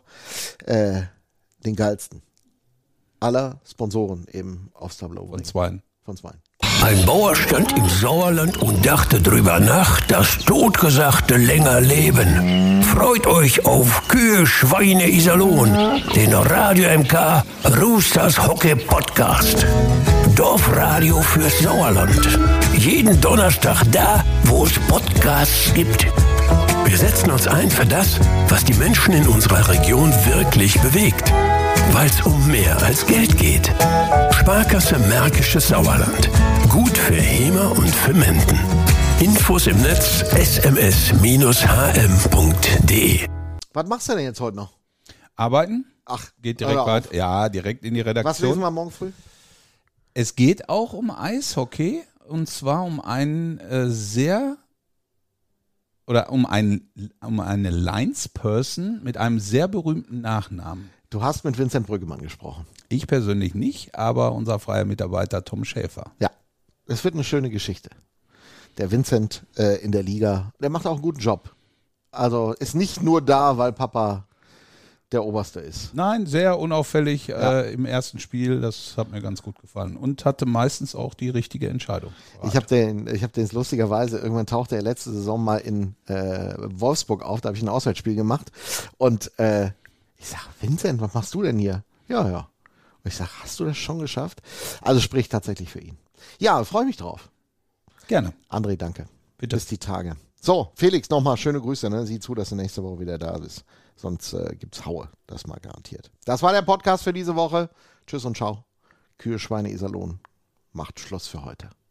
den geilsten aller Sponsoren eben aufs Tableau bringen. Von Zweien. Ein Bauer stand im Sauerland und dachte drüber nach, das Totgesagte länger leben. Freut euch auf Kühe, Schweine, Iserlohn, den Radio MK Roosters Hockey Podcast. Dorfradio fürs Sauerland. Jeden Donnerstag da, wo es Podcasts gibt. Wir setzen uns ein für das, was die Menschen in unserer Region wirklich bewegt. Weil es um mehr als Geld geht. Sparkasse Märkisches Sauerland. Gut für Hemer und für Menden. Infos im Netz sms-hm.de. Was machst du denn jetzt heute noch? Arbeiten? Ach, geht direkt weiter. Ja, direkt in die Redaktion. Was lesen wir morgen früh? Es geht auch um Eishockey, und zwar um einen um eine Linesperson mit einem sehr berühmten Nachnamen. Du hast mit Vincent Brüggemann gesprochen. Ich persönlich nicht, aber unser freier Mitarbeiter Tom Schäfer. Ja, es wird eine schöne Geschichte. Der Vincent in der Liga, der macht auch einen guten Job. Also ist nicht nur da, weil Papa der Oberste ist. Nein, sehr unauffällig im ersten Spiel. Das hat mir ganz gut gefallen. Und hatte meistens auch die richtige Entscheidung. Ich hab den lustigerweise, irgendwann tauchte er letzte Saison mal in Wolfsburg auf. Da habe ich ein Auswärtsspiel gemacht. Und ich sag, Vincent, was machst du denn hier? Ja. Und ich sag, hast du das schon geschafft? Also sprich tatsächlich für ihn. Ja, freue mich drauf. Gerne. André, danke. Bitte. Bis die Tage. So, Felix, nochmal schöne Grüße. Ne? Sieh zu, dass du nächste Woche wieder da bist. Sonst gibt's Haue. Das mal garantiert. Das war der Podcast für diese Woche. Tschüss und ciao. Kühe, Schweine, Iserlohn. Macht Schluss für heute.